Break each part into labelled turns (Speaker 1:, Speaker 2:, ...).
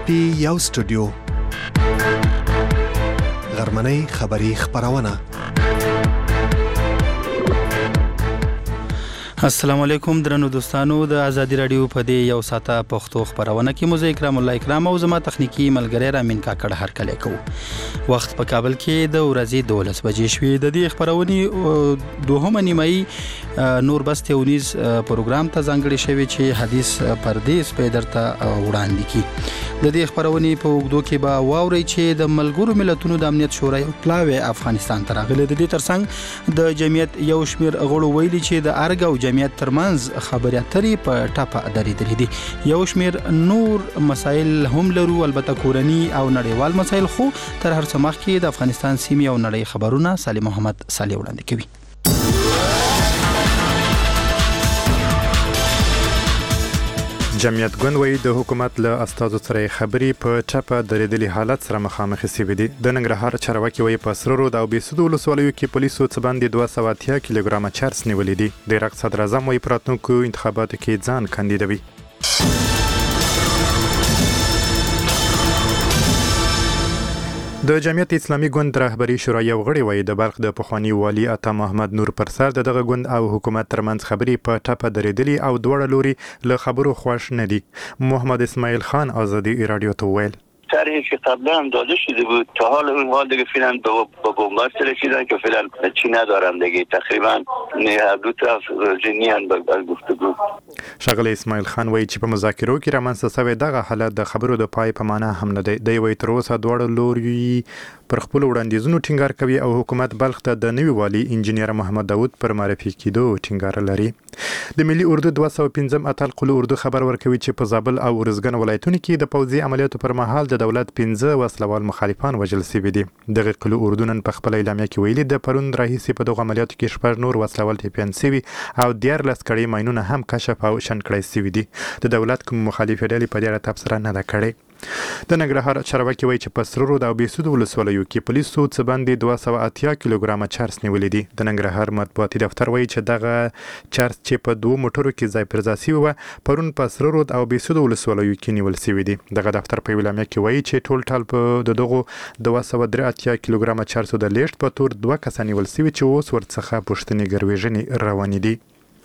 Speaker 1: پی یو سټوډیو غرمنۍ خبری خبرونه.
Speaker 2: السلام علیکم درنو دوستانو، د ازادي رادیو په دې یو ساعته پښتو خبرونه کې مو اکرام الله اکرام او زما تخنیکی ملګری رامین کاکړ هر کله کو. وخت په کابل کې د ورځې 12 بجې شوې. د دې خبرونه دوهمه نیمایي نور بس تونیز پروګرام ته ځانګړي شوی چې حدیث پردیس په درته وړاندې کی. د دې خبرونه په وګړو کې به واوري چې د ملګرو ملتونو د امنیت شورا یو پلاوی افغانستان ته راغلی. د دې ترڅنګ د جمعیت یو شمیر غړو ویلي چې د ارګ او جمعیت ترمنځ خبرې اترې په ټاپه درېدلې دي. یو شمیر نور مسایل هم لرو، البته کورنی او نړیوال مسایل، خو تر هر څه مخکې د افغانستان سیمې او نړۍ خبرونه سالم محمد صالح وړاندې کوي.
Speaker 3: جمعیت ګوند وایي د حکومت له استازو سره خبرې په ټاپه درېدلي حالت سره مخامخ شوي دي. د ننګرهار چارواکي وایي په سره رود او بېسودو ولسوالیو کې پولیسو څه باندې 280 کیلوګرامه چرس نیولې دي. د عراق صدر اعظم وایي په راتلونکو انتخاباتو کې ځان کاندیدوي. د جمعیت اسلامي ګوند رهبري شورا یو غړي وایي د بلخ د پخوانی والي عطا محمد نور پر سر دغه ګوند او حکومت ترمنځ خبرې په ټاپه درېدلي او دواړه لوري له خبرو خوښ نه دي. محمد اسماعیل خان آزادی رادیو ته ویل
Speaker 4: طرحی که قبلا هم داده شده بود تا حال اون حال دیگه فعلا با بنبست رسیدن که فعلا چی ندارن دیگه، تقریبا هر دو طرف جنیان به گفتگو.
Speaker 3: ښاغلی اسماعیل خان وایي چې په مذاکرو کې رامنځته شوی دغه حالت د خبرو د پای په معنا هم نه دی. دی وایي تر اوسه دواړه لوري پر خپل وړاندیزونو ټینګار کوي او حکومت بلخ ته د نوي والي انجینیر محمد داود پر معرفي کېدو ټینګار لري. د ملي اردو 215 اتل قلو اردو خبر ورکوي چې په زابل او ارزګان ولایتونو کې د پوځي عملیاتو پر مهال د دولت 15 وسلوال مخالفان وژل شوي دي. دغه قلو اردو نن په خپل اعلامیه کې ویلي د پرون راهیسې په دغه عملیاتو کې 6 نور وسلوال ټپیان شوي او 14 کړۍ ماینونه هم کشف او شن کړی شوي دي. د دولت کوم مخالفې ډلې په دې اړه تبصره نه ده کړې. د ننګرهار چارواکي وایي چې په سره رود او بېسودو ولسوالیو کې پولیسو څه باندې 280 کیلوګرامه چرس نیولې دي. د ننګرهار مطبوعاتي دفتر وایي چې دغه چرس چې په 2 موټرو کې ځای پر ځای شوي وه پرون په سره رود او بېسودو ولسوالیو کې نیول شوي دي. دغه دفتر په اعلامیه کې وایي چې ټول ټال په دغو 283 کیلوګرامه چرسو د لیږد په تور 2 کسان نیول شوي چې اوس ورڅخه پوښتنې ګروېږنې روانې دي.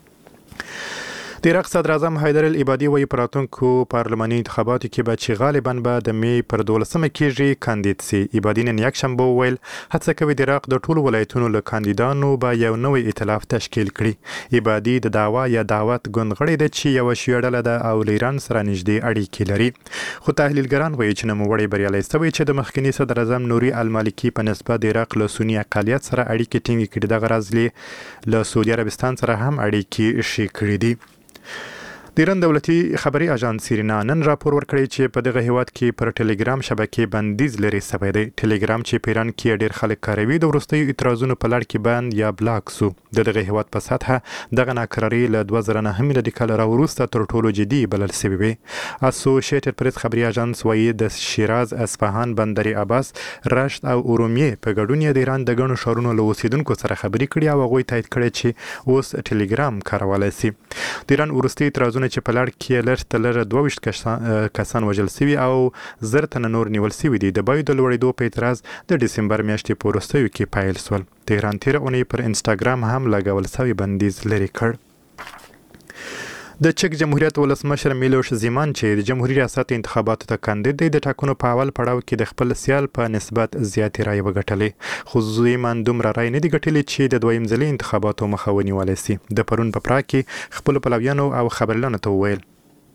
Speaker 3: د عراق صدر اعظم حیدر العبادي وایي په راتلونکو پارلماني انتخاباتو کې به چې غالبا به د مې پر 12مه کېږي کاندید سي. عبادي نن یکشنبه وویل هڅه کوي د عراق د ټولو ولایتونو له کاندیدانو به یو نوی ائتلاف تشکیل کړي. عبادي د دعوا یا دعوت ګوند غړی دی چې یوه شیعه ډله ده او له ایران سره نږدې اړیکې لري. خو تحلیلګران وایي چې نوموړی بریالی شوی چې د مخکني صدر اعظم نوري المالکي په نسبت د عراق له سني اقلیت سره اړیکې ټینګې کړي. دغه راز له سعودي عربستان سره هم اړیکې ښې کړي دي. د ایران دولتي خبري اژانس سیرینا نن راپور ورکړی چې په دغه هیواد کې پر ټلګرام شبکې بندیز لري شوی دی. ټلګرام چې په ایران کې ډیر خلک کاروي د وروستیو اعتراضونو په لړ کې بند یا بلاک سو. د دغه هیواد په سطحه دغه ناکراري له 2009 میلادي کال راوروسته تر ټولو جدي بلل شوی وي. اسوسییټډ پریس خبري اژانس وایي د شیراز، اصفهان، بندر عباس، رشت او ارومیه په ګډون د ایران د ګڼو ښارونو له اوسیدونکو سره خبرې کړي او هغوی تایید کړي چې اوس ټلګرام کارولای شي. د ایران وروستي اعتراضونه چې په لړ کې لږ تر لږه 22 کسان وژل شوي او 1000 تنه نور نیول شوي دي. د بیو د لوړېدو په اعتراض د ډسمبر میاشتې په وروستیو کې پیل شول. د ایران تېره اونۍ پر انسټاګرام هم لګول شوی بندیز لرې کړ. د چک جمهوریت ولسمشر میلوش زیمان چې د جمهوریت ریاست انتخاباتو ته کاندید دی د ټاکنو په اول پړاو کې د خپل سیال په نسبت زیاتې رایې وګټلې. خو زیمان دومره رایې نه دي ګټلې چې د دویم ځلي انتخاباتو مخه ونیولی شي. د پرون په پراګ کې خپلو پلویانو او خبریالانو ته وویل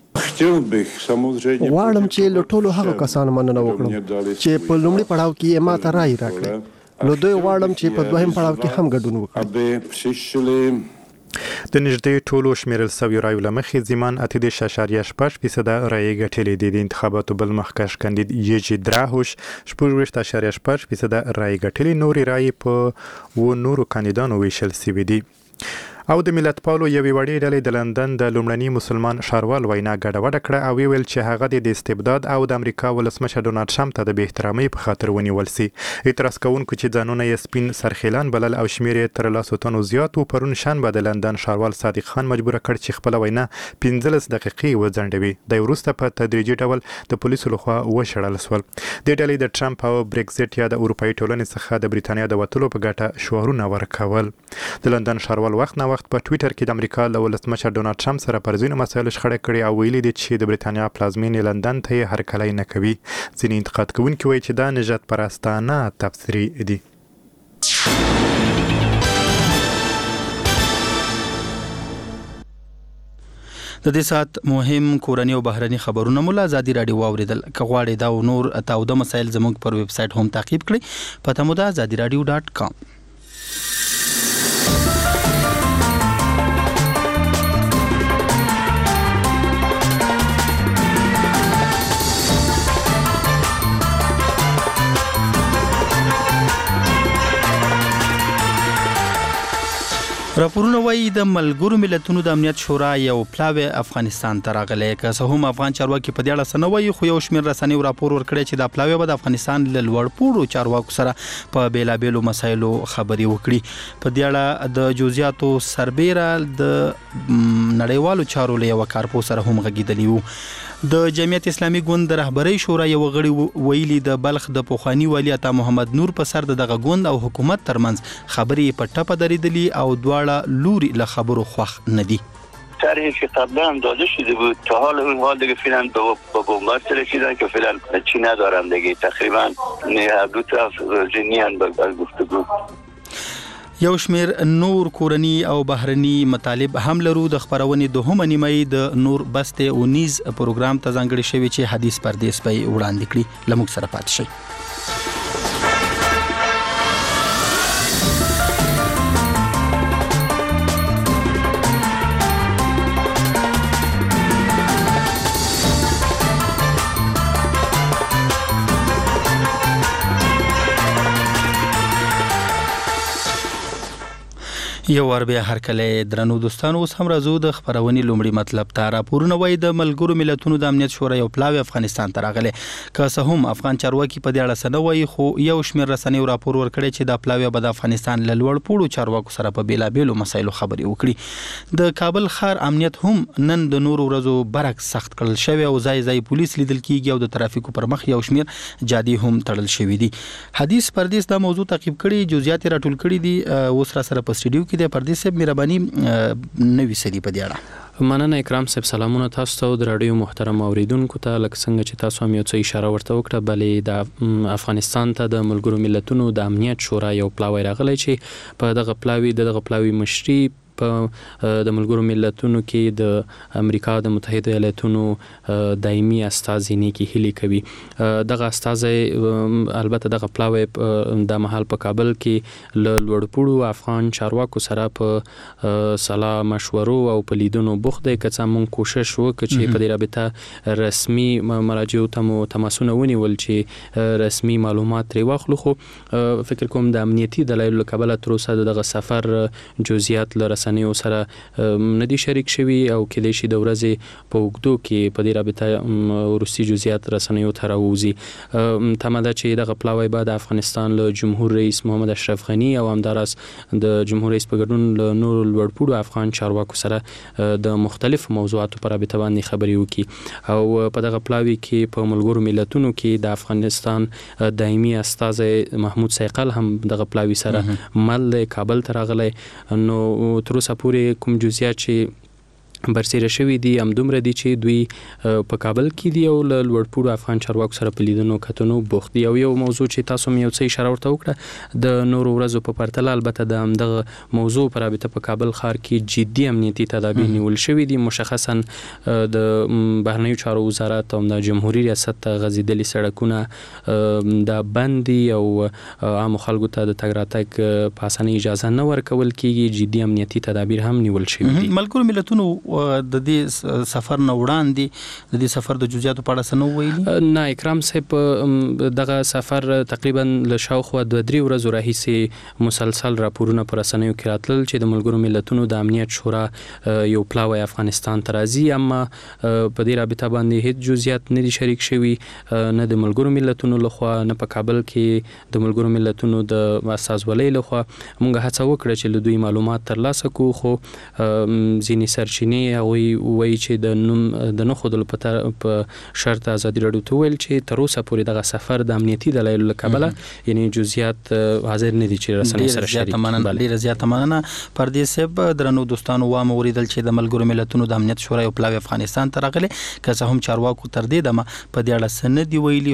Speaker 5: غواړم چې له ټولو هغو کسانو مننه وکړم چې په لومړي پړاو کې ما ته رایې راکړې. نو دوی غواړم چې په دویم پړاو کې هم ګډون وکړي.
Speaker 3: د نږدې ټولو شمیرل شویو رایو له مخې زیمان 8.6% رایې ګټلې دي. د انتخاباتو بل مخکښ کاندید یجی دراهوش 4.6% رایې ګټلې. نورې رایې په نورو کاندیدانو ویشل شوي دي. او د ملت پالو یوې وړې ډلې د لندن د لومړني مسلمان ښاروال وینا ګډوډه کړه او ویل چې هغه د استبداد او د امریکا ولسمشر ډونالد ټرمپ ته د بې احترامۍ په خاطر ونیول سي. اعتراض کوونکو چې ځانونه یې سپین سرخیلان بلل او شمیر یې تر 100 تنو زیات و پرون شنبه د لندن ښاروال صادق خان مجبور کړ چې خپل وینا 15 دقیقې وځنډوي. د وروسته په تدریجي ډول د پولیسو لخوا وشړل شول. د ډلې د ټرمپ او برګزټ یا د اروپאי ټولنې څخه د بریتانیا د وټلو په ګټه شعارونه ورکول. د لندن ښاروال وخت نه وخت په ټوئیټر کې د امریکا له ولسمشر ډونالد ټرمپ سره پر ځینو مسایلو شخړه کړې او ویلي دي چې د بریتانیا پلازمینې لندن ته یې هرکلی نه کوي. ځینې انتقاد کوونکي وایي چې دا نجات پرستانه تبصرې دي.
Speaker 2: د دې سات مهم کورنی او بهرني خبرونه مولا آزادي رادیو واوریدل. که غواړئ دا او نور تاوده مسایل زموږ پر ویب سټ هم تعقیب کړئ. پته مو ده azadiradio.com. راپورونه وایي د ملګرو ملتونو د امنیت شورا یو پلاوی افغانستان ته راغلی. که څه هم افغان چارواکي په دې اړه څه نه وایي خو یو شمېر رسنیو راپور ورکړی چې دا پلاوی به د افغانستان له لوړپوړو چارواکو سره په بیلابیلو مسایلو خبرې وکړي. په دې اړه د جزئیاتو سربیره د نړیوالو چارو له یو کارپو سره هم غږیدلی وو. د جمعیت اسلامي ګوند د رهبرۍ شورا یو غړي ویلي د بلخ د پوخانی والی عطا محمد نور په سر دغه ګوند او حکومت ترمنځ خبرې په ټپه درېدلي او دواړه لوري له خبرو خوښ نه دي.
Speaker 4: طرحی که قبلا هم داده شده بود تا حال اون حال دیگه فعلا با بنبست رسیدن که فعلا چی ندارن دیگه تقریبا هر دو طرف راضی به گفتگو.
Speaker 2: یو شمیر نور کورنی او بهرني مطالب هم لرو. د خبرونې دوهمه نیمه د نور بست او نیز پروګرام ته ځانګړی شوی چې حدیث پردیس په وړاندې کړي. لموږ سره پات شئ. یو ور بیا هرکله درنو دوستانو اوس هم راځو د خبرونې لومړی مطلب ته. راپورونه وایي د ملګرو ملتونو د امنیت شورا یو پلاوی افغانستان ته راغلی. که څه هم افغان چارواکي په دې اړه څه نه وایي خو یو شمېر رسنیو راپور ورکړی چې دا پلاوی به د افغانستان له لوړپوړو چارواکو سره په بیلابیلو مسایلو خبرې وکړي. د کابل ښار امنیت هم نن د نورو ورځو برعکس سخت کړل شوی او ځای ځای پولیس لیدل کیږي او د ترافیکو پر مخ یو شمېر جادي هم تړل شوی دي. حدیث پردیس دا موضوع تعقیب کړي، جزئیات راټول کړي دي. اوس را سره په سټډیو کې د پردیس صاحب نوی سری په دی اړه.
Speaker 6: مننه اکرام صاحب، سلامونه تاسو ته د رادیو محترم اوریدونکو ته. لکه څنګه چې تاسو هم یو څه اشاره ورته وکړه، بلې د افغانستان ته د ملګرو ملتونو د امنیت شورا یو پلاوی راغلی چې په دغه پلاوی مشري په د ملګرو ملتونو کې د امریکا د متحده ایالاتونو دایمي استازي نیکی هلی کوي. دغه استازي البته دغه پلاوی د محل په کابل کې ل لوړپوړو افغان چارواکو سره په سلا مشورو او په لیدونو بوخت دي. که څه مونږ کوشش وکړو چې په دې رابطه رسمي مراجعو ته تماسونه ونیول چې رسمي معلومات لري واخلو، خو فکر کوم د امنیتي دلایلو کابل تر اوسه دغه سفر جزئیات لرسنیو سره ندي شریک شوي او کله شي د ورځې په وګدو کې په دې رابطه روسي جزئیات رسنیو ته راوځي. تماده چې دغه پلاوی بعد افغانستان له جمهور رئیس محمد اشرف غنی او همدارس د جمهور رئیس په ګډون له نور لوړپوړو افغان چارواکو سره د مختلف موضوعاتو پر رابطه باندې خبرې وکړي. او په دغه پلاوی کې په ملګرو ملتونو کې د افغانستان دایمي استازي محمود سیقل هم دغه پلاوی سره مل کابل ته راغلی. نو تر اوسه پورې کوم جزئیات چې برسېره شوي دي هم دومره دي چې دوی په کابل کې دي او له لوړپوړو افغان چارواکو سره په لیدنو کتنو بوخت دي. او یو موضوع چې تاسو مې یو څه اشاره ورته وکړه، د نورو ورځو په پرتله البته د همدغه موضوع پر رابطه په کابل ښار کې جدي امنیتي تدابیر نیول شوي دي. مشخصا د بهرنیو چارو وزارت او د جمهوریت ریاست غځېدلي سړکونه د بندي او عامو خلکو ته د تګ راتګ په اسانۍ اجازه نه ورکول کېږي. جدي امنیتي تدابیر هم نیول شوي دي.
Speaker 2: ملګرو ملتونو د دې سفر نه وړاندې د دې سفر د جزئیاتو په اړه څه نو ویلي؟
Speaker 6: نه اکرام صاحب دغه سفر تقریبا له شاوخوا 2-3 ورځې راهیسې مسلسل راپورونه پر رسنیو کې راتلل چې د ملګرو ملتونو د امنیت شورا یو پلاوی افغانستان ته راځي، اما په دې رابطه باندې هیڅ جزئیات نه دي شریک شوي، نه د ملګرو ملتونو لخوا نه په کابل کې د ملګرو ملتونو د استازولۍ لخوا. موږ هڅه وکړه چې له دوی معلومات ترلاسه کړو، خو ځینې سرچینې هغوی وایي چې د نه ښودلو په شرط ازادي راډیو ته وویل چې تر اوسه پورې دغه سفر د امنیتي دلایلو له کبله یعنی جزئیات حاضر نه دي چې رسنۍ سره شریک کړي.
Speaker 2: ډیره زیاته مننه پردیس صاحب. درنو دوستانو وامه وریدل چې د ملګرو ملتونو د امنیت شورا یو پلاوی افغانستان ته راغلی، که څه هم چارواکو تر دې دمه په دې اړه څه نه دي ویلي،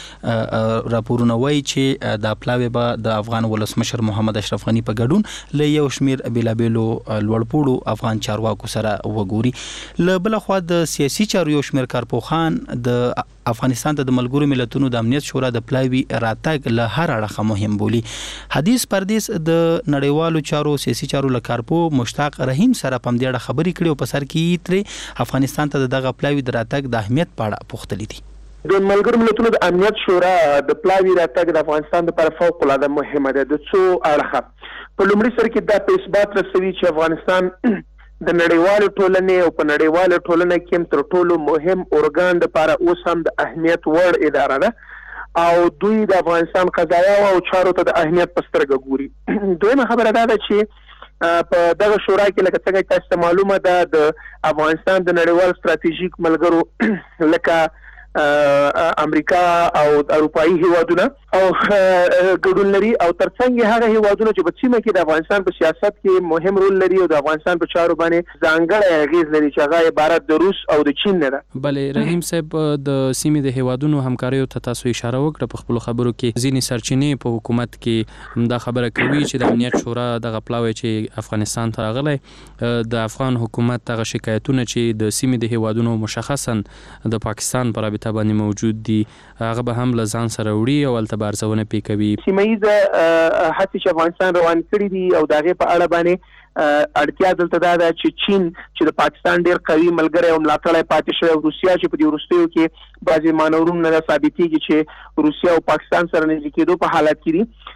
Speaker 2: خو راپورونه وایي چې دا پلاوی به د افغان ولسمشر محمد اشرف غني په ګډون له یو شمیر بیلابیلو لوړپوړو افغان چارواکو سره وګوري. له بل خوا د سیاسي چارو یو شمیر کارپوخان د افغانستان ته د ملګرو ملتونو د امنیت شورا د پلاوی راتګ له هر اړخه مهم بولي. حدیث پردیس د نړیوالو چارو سیاسي چارو له کارپو مشتاق رحیم سره په دې اړه خبرې کړې او په سر کې ترې افغانستان ته دغه پلاوی د راتګ د اهمیت په اړه پوښتلې دي.
Speaker 7: د ملګرو ملتونو د امنیت شورا د پلاوی راتګ د افغانستان لپاره فوق العاده مهمه ده. د څو اړخه په لومړي سر کې دا په اثبات رسوي چې افغانستان د نړیوالو ټولنې او په نړیواله ټولنه کې تر ټولو مهم اورګان د لپاره اوس هم د اهمیت وړ اداره ده او دوی د افغانستان قضایا او چارو ته د اهمیت په سترګه ګوري. دویمه خبره دا ده چې په دغه شورا کې لکه څنګه تاسو معلومه ده د افغانستان د نړیوال ستراتیژیک ملګرو لکه امریکا او اروپایي هیوادونه او ګډون لري او ترڅنګ هغه هیوادونه چې په سیمه کې د افغانستان په سیاست کې مهم رول لري او د افغانستان په چارو باندې ځانګړی اغیز لري چې هغه عبارت د روس او د چین نه ده.
Speaker 6: بلې رحیم صاحب د سیمې د هیوادونو همکاریو ته تاسو اشاره وکړه په خپل خبرو کې. ځینې سرچینې په حکومت کې دا خبره کوي چې د امنیت شورا دغه پلاوی چې افغانستان ته راغلی د افغان حکومت دغه شکایتونه چې د سیمې د هیوادونو مشخصا د پاکستان پر باندې موجود دي هغه به هم له ځان سره وړي او الته بارزونه پی کوي.
Speaker 7: سیمایي حتی چې افغانستان روان کړی دي او دغه په اړه باندې اړتیا دلته دا چې چین چې د پاکستان ډیر قوي ملګری او ملاتړی پاتې شوی او روسیا چې په دې وروستیو کې بعضی مانورونه نه ثابتېږي چې روسیا او پاکستان سره نږدې کېدو په حالت کې دي.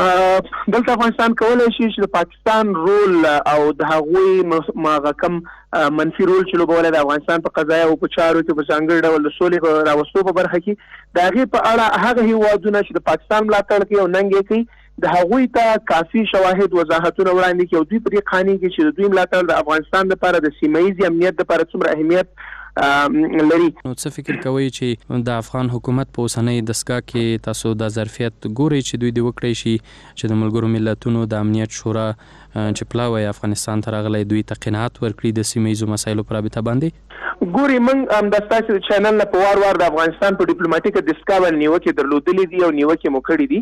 Speaker 7: دلته افغانستان کولای شي چې د پاکستان رول او د هغوی ماغکم منفي رول چې لوبول د افغانستان په قضایا او په چارو کې په ځانګړي ډول د سولې راوستو په برخه کې د هغې په اړه هغه هیوادونه چې د پاکستان ملاتړ کوي او ننګ کوي د هغوی ته کافي شواهد وضاحتونه وړاندې کړي او دوی په دې قانون کې چې د دوی ملاتړ د افغانستان لپاره د سیمایي امنیت لپاره څومره اهمیت لري.
Speaker 6: نو څه فکر کوي چې د افغان حکومت په اوسنۍ دستګاه کې تاسو د ظرفیت ګوري چې دوی د وکړي شي چې د ملګرو ملتونو د امنیت شورا چې پلاوی افغانستان ته راغلی دوی ته قناعت ورکړي د سیمایي مسایلو پر رابطه باندې؟
Speaker 7: ګوري موږ د تاسو چینل نه په وار د افغانستان په ډیپلوماټیک دستګاه باندې نیوکې درلودلې دي او نیوکې مو کړې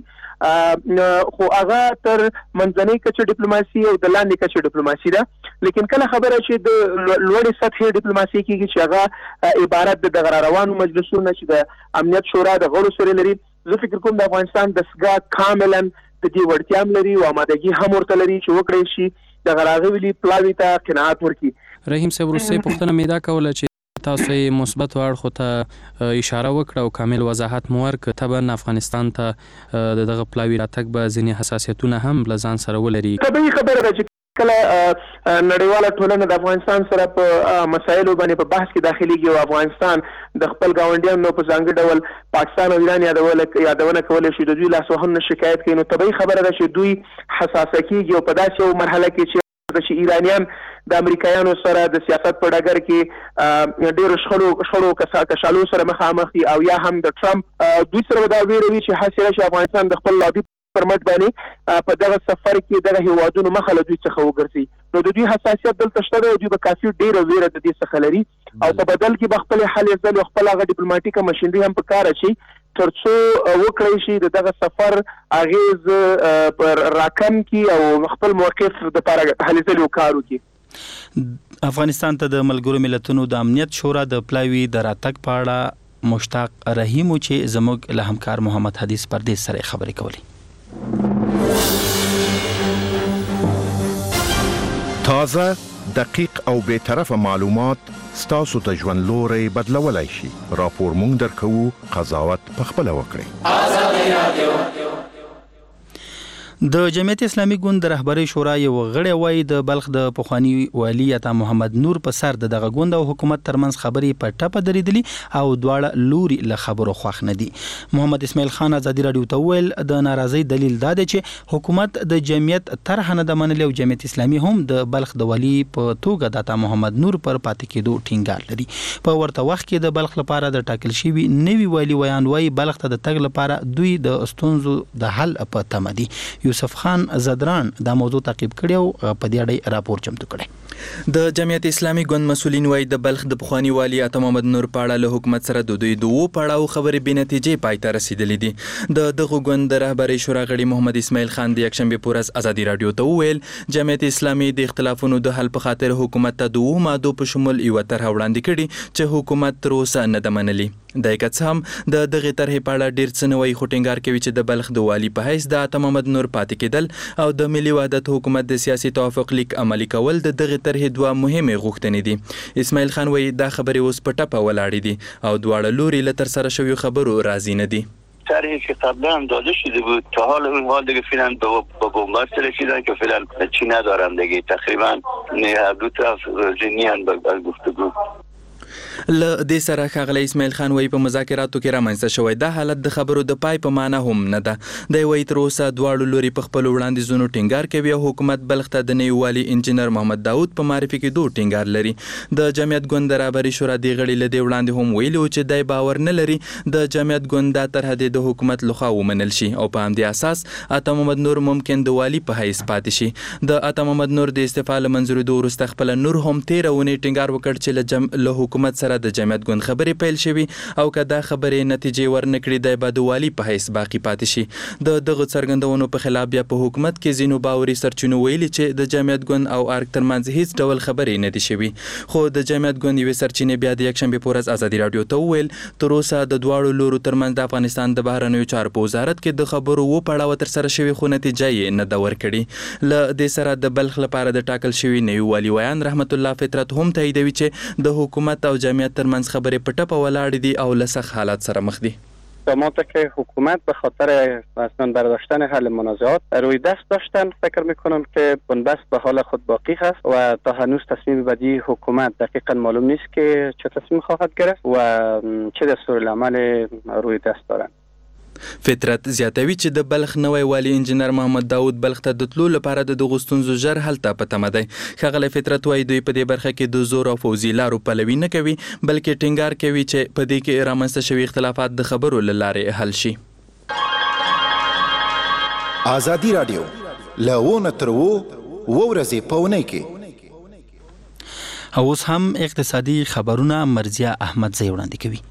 Speaker 7: دي خو هغه تر منځنۍ کچې ډیپلوماسي او د لاندې کچې ډیپلوماسي ده. لیکن کله خبره چې د لوړې سطحې ډیپلوماسي کېږي چې هغه عبارت د روانو مجلسونو چې د امنیت شورا د غړو سره لري، زه فکر کوم د افغانستان دستګاه کاملا د دې وړتیا لري او آمادګي هم ورته لري چې وکړي شي د غراغلي پلاوی ته قناعت ورکړي.
Speaker 6: رحیم صاحب وروستۍ پوښتنه مې دا کوله چې تاسو یې مثبت اړخو ته اشاره وکړه او کامل وضاحت مو ورکړ طبعا افغانستان ته دغه پلاوی راتګ به ځینې حساسیتونه هم له ځان سره ولري.
Speaker 7: طبیعي خبره ده چې کله نړیواله ټولنه د افغانستان سره په مسایلو باندې په بحث کې داخليږي او افغانستان د خپل ګاونډیانو په ځانګړي ډول پاکستان او ایران یادونه کولای شي د دوی لاسوهنه شکایت کوي، نو طبیعي خبره ده چې دوی حساسه کېږي او په داسې یو مرحله کې چې ایرانیان د امریکایانو سره د سیاست په ډګر کې ډېر شخړو کشالو سره مخامخ دي او یا هم د ټرمپ دوی سره دا ویروي چې حاصله شي افغانستان د خپل لابي پرمټ باندې په دغه سفر کې دغه هیوادونو مخه له دوی څخه وګرځي، نو د دوی حساسیت دلته شته او دوی به کافي ډېره ویره د دې څخه لري او په بدل کې به خپل حل ځل خپل هغه ډیپلوماټیکه مشینري هم په کار اچي ترڅو وکړي شي دغه سفر اغیز پر راکم کی او خپل موقف د لپاره حل ځل وکړو کی.
Speaker 2: افغانستان ته د ملګرو ملتونو د امنیت شورا د پلاوی د راتګ په اړه مشتاق رحیم چې زموږ له همکار محمد حدیث پردیس سره خبرې کولې.
Speaker 1: تازه
Speaker 8: دقیق او بے طرفه معلومات ستاسو ته ژوند لوري بدلولای شي. راپور مونږ درکو، قضاوت پخپله وکړئ. آزادي رادیو.
Speaker 2: د جمعیت اسلامي ګوند د رهبرۍ شورا یو غړی وایي د بلخ د پخوانی والی عطا محمد نور په سر دغه ګوند او حکومت ترمنځ خبرې په ټپه درېدلي او دواړه لوري له خبرو خوښ نه دي. محمد اسماعیل خان ازادي رادیو ته وویل د ناراضۍ دلیل دا دی چې حکومت د جمعیت طرح نه د منلې او جمعیت اسلامي هم د بلخ د والی په توګه د عطا محمد نور پر پاتې کېدو ټینګار لري. په ورته وخت کې د بلخ لپاره د ټاکل شوي نوي والی ویان وایي بلخ ته د تګ لپاره دوی د ستونزو د حل په تمه دي. یوسف خان زدران دا موضوع تعقیب کړی او په دې اړه راپور چمتو کړی.
Speaker 9: د جمعیت اسلامي ګوند مسولین وایي د بلخ د پخوانی والی عطا محمد نور په اړه له حکومت سره د دوی دوه پړاو خبرې بې نتیجې پای ته رسیدلې دي. د دغه ګوند د رهبرۍ شورا غړي محمد اسماعیل خان د یکشنبه په ورځ ازادي رادیو ته وویل جمعیت اسلامي د اختلافونو د حل په خاطر حکومت ته دوه ماده په شمول یو طرح وړاندې کړي چې حکومت تر اوسه نه ده منلې. د یکڅ هم د دغه طرحې په اړه ډیر څه نوې خوټینګار کوي چې د بلخ د والی په حیث د عطا محمد نور پاتې کېدل او د ملي وحدت حکومت د سیاسي توافق لیک عملي کول د دغه طرحې دوه مهمه غوښتنې دي. اسماعیل خان وایي دا خبرې اوس په ټپه ولاړې دي او دواړه لوري له تر سره شوی خبرو راضي نه دي.
Speaker 4: طرحی که قبلا هم داده شده بود تا حال اون حال دیگه فعلا با بنبست رسیدن که فعلا چی ندارن دیگه تقریبا هر دو طرف راضی نیستن به گفتگو.
Speaker 9: له دې سره ښاغلی اسماعیل خان وایي په مذاکراتو کې رامنځته شوی دا حالت د خبرو د پای په معنا هم نه ده. دی وایي تر اوسه دواړو لوري په خپلو وړاندیزونو ټینګار کوي او حکومت بلخ ته د نوي والي انجینر محمد داود په معرفي کېدو ټینګار لري. د جمعیت ګوند د رهبرۍ شورا دې غړي له دې وړاندې هم ویلي و چې دی باور نه لري د جمعیت ګوند دا طرحه د حکومت لخوا ومنل شي او په همدې اساس عطا محمد نور ممکن د والي په حیث پاتې شي. د عطا محمد نور د استعفا له منظورېدو وروسته خپله نور هم تېره اونۍ ټینګار وکړ چې له حکومت سره د جمعیت ګوند خبرې پیل شوي او که دا خبرې نتیجې ورنکړي دی به د والي په حیث باقي پاتې شي. د دغه څرګندونو په خلاف بیا په حکومت کې ځینو باوري سرچینو ویلي چې د جمعیت ګوند او ارګ ترمنځ هیڅ ډول خبرې نه دي شوي. خو د جمعیت ګوند یوې سرچینې بیا د یکشنبې په ورځ ازادي رادیو ته وویل تر اوسه د دواړو لورو ترمنځ د افغانستان د بهرنیو چارو په وزارت کې د خبرو و پړاوه ترسره شوي خو نتیجه یې نه ده ورکړې. له دې سره د بلخ لپاره د ټاکل شوي نوي والي ویان رحمت الله فطرت هم تاییدوي چې د حکومت او جمعیت ترمنځ خبرې په ټپه ولاړې دي او له سخت حالات سره مخ دي.
Speaker 10: ما که حکومت به خاطر اصلا برداشتن حل منازعات روی دست داشتن فکر میکنم که بنبست به حال خود باقی هست و تا هنوز تصمیم بعدی حکومت دقیقا معلوم نیست که چه تصمیم خواهد گرفت و چه دستورالعمل روی دست دارند.
Speaker 9: فطرت زیاتوي چې د بلخ نوی والی انجینر محمد داود بلخ ته د تلو لپاره د دغو ستونزو ژر حل ته په تمه دی. ښاغلی فطرت وایي دوی په دې برخه کې د زور او پوځي لارو پلوي نه کوي بلکې ټینګار کوي چې په دې کې رامنځته شوي اختلافات د خبرو له لارې حل شي.
Speaker 11: ازادي رادیو له ونه تر ورځې په اونۍ کې
Speaker 2: اوس هم اقتصادي خبرونه مرزیه احمدزی وړاندې کوي.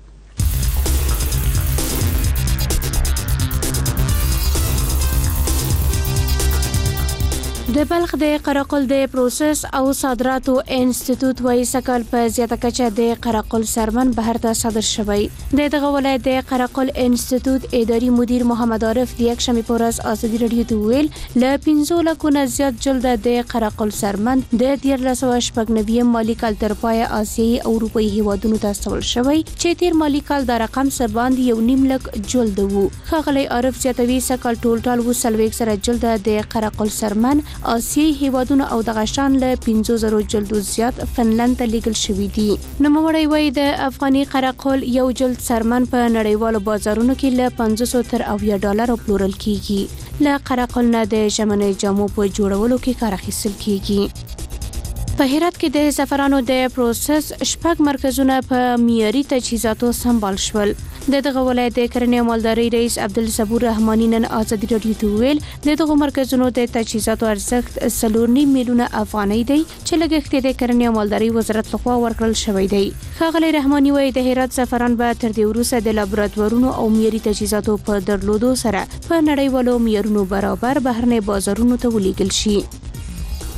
Speaker 12: د بلخ د قرقل د پروسس او صادراتو انسټیټیوټ وایي سکهال په زیاته کچه د قرقل سرمن بهر ته صادر شوی. دغه ولایت د قرقل انسټیټیوټ اداري مدیر محمد عارف د یکشنبه په ورځ ازادي رادیو ته ویل له 15 لکه نه زیات جلده د قرقل سرمن د 1399 مالی کال تر پای آسیایي او اروپایي هیوادونو ته استول شوی چې تیر مالی کال د رقم سره باندې 1.5 لک جلده وو. ښاغلی عارف زیاتوي سکهال ټول وسلويک سره جلده د قرقل سرمن آسیایي هیوادونو او د غشان له 15,000 جلدو زیات فنلند ته لیږل شوي دي. نوموړی وایي د افغاني قرقل یو جلد سرمن په نړیوالو بازارونو کې له 500 تر $80 پلورل کیږي. له قرقل نه د ژمنۍ جامو په جوړولو کې کار اخیستل کیږي. په هرات کې د زعفرانو د پروسس شپږ مرکزونه په معیاري تجهیزاتو سمبال شول. دغه ولایت د کرنې او مالدارۍ رئیس عبدالصبور رحماني نن ازادي رادیو ته ویل دغه مرکزونو د تجهیزاتو ارزښت 4.9 میلیونه افغانۍ دی چې لګښت د کرنې او مالدارۍ وزارت لخوا ورکړل شوی دی. ښاغلی رحماني وایي د هرات زعفران به تر دې وروسته د لابراتوارونو او معیاري تجهیزاتو په درلودو سره په نړیوالو معیارونو برابر بهرنۍ بازارونو ته ولیږل شي.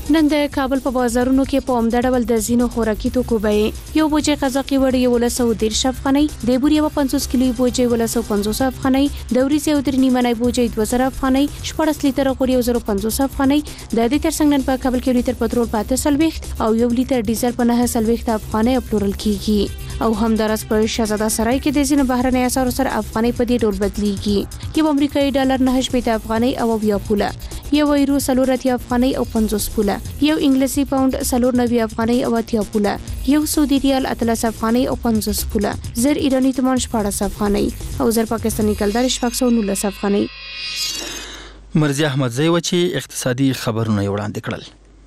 Speaker 12: نن د کابل په بازارونو کې په عمده ډول د زینو خوراکي توکو بیې یو بوجي قزاقي وړ 110 افغانۍ، د بوري 50 کیلو بوجي 150 افغانۍ، د وریځ یو درې نیمه بوجي 2000 افغانۍ، 14 لیټر غوړي 1050 افغانۍ، د دې ترڅنګ نن په کابل کې لیټر پټرول په 8 او 1 لیټر ډیزل په 9 افغانۍ پلورل کیږي. او همدارس په شهزاده سرای کې د زینو بهرنۍ اسعار سره افغانۍ په دې ډول بدلیږي. یو امریکایي ډالر 9 افغانۍ او 20 پوله، یو یورو 40 افغانۍ او 50 پوله، یو انګلیسي پاوند 90 افغانۍ او 80 پوله، یو سعودي ریال 13 افغانۍ او 50 پوله، زر ایرانی تومان 14 افغانۍ او زر پاکستاني کلدار 619 افغانۍ.
Speaker 2: مرزي احمد زوی و چې اقتصادي خبرونه وړاندې کړل.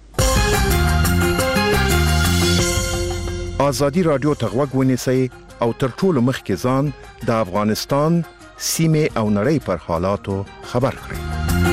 Speaker 8: ازادي رادیو ته غوږ ونیسئ او تر ټولو مخکې ځان د افغانستان سیمه او نړۍ پر حالاتو خبر کړئ.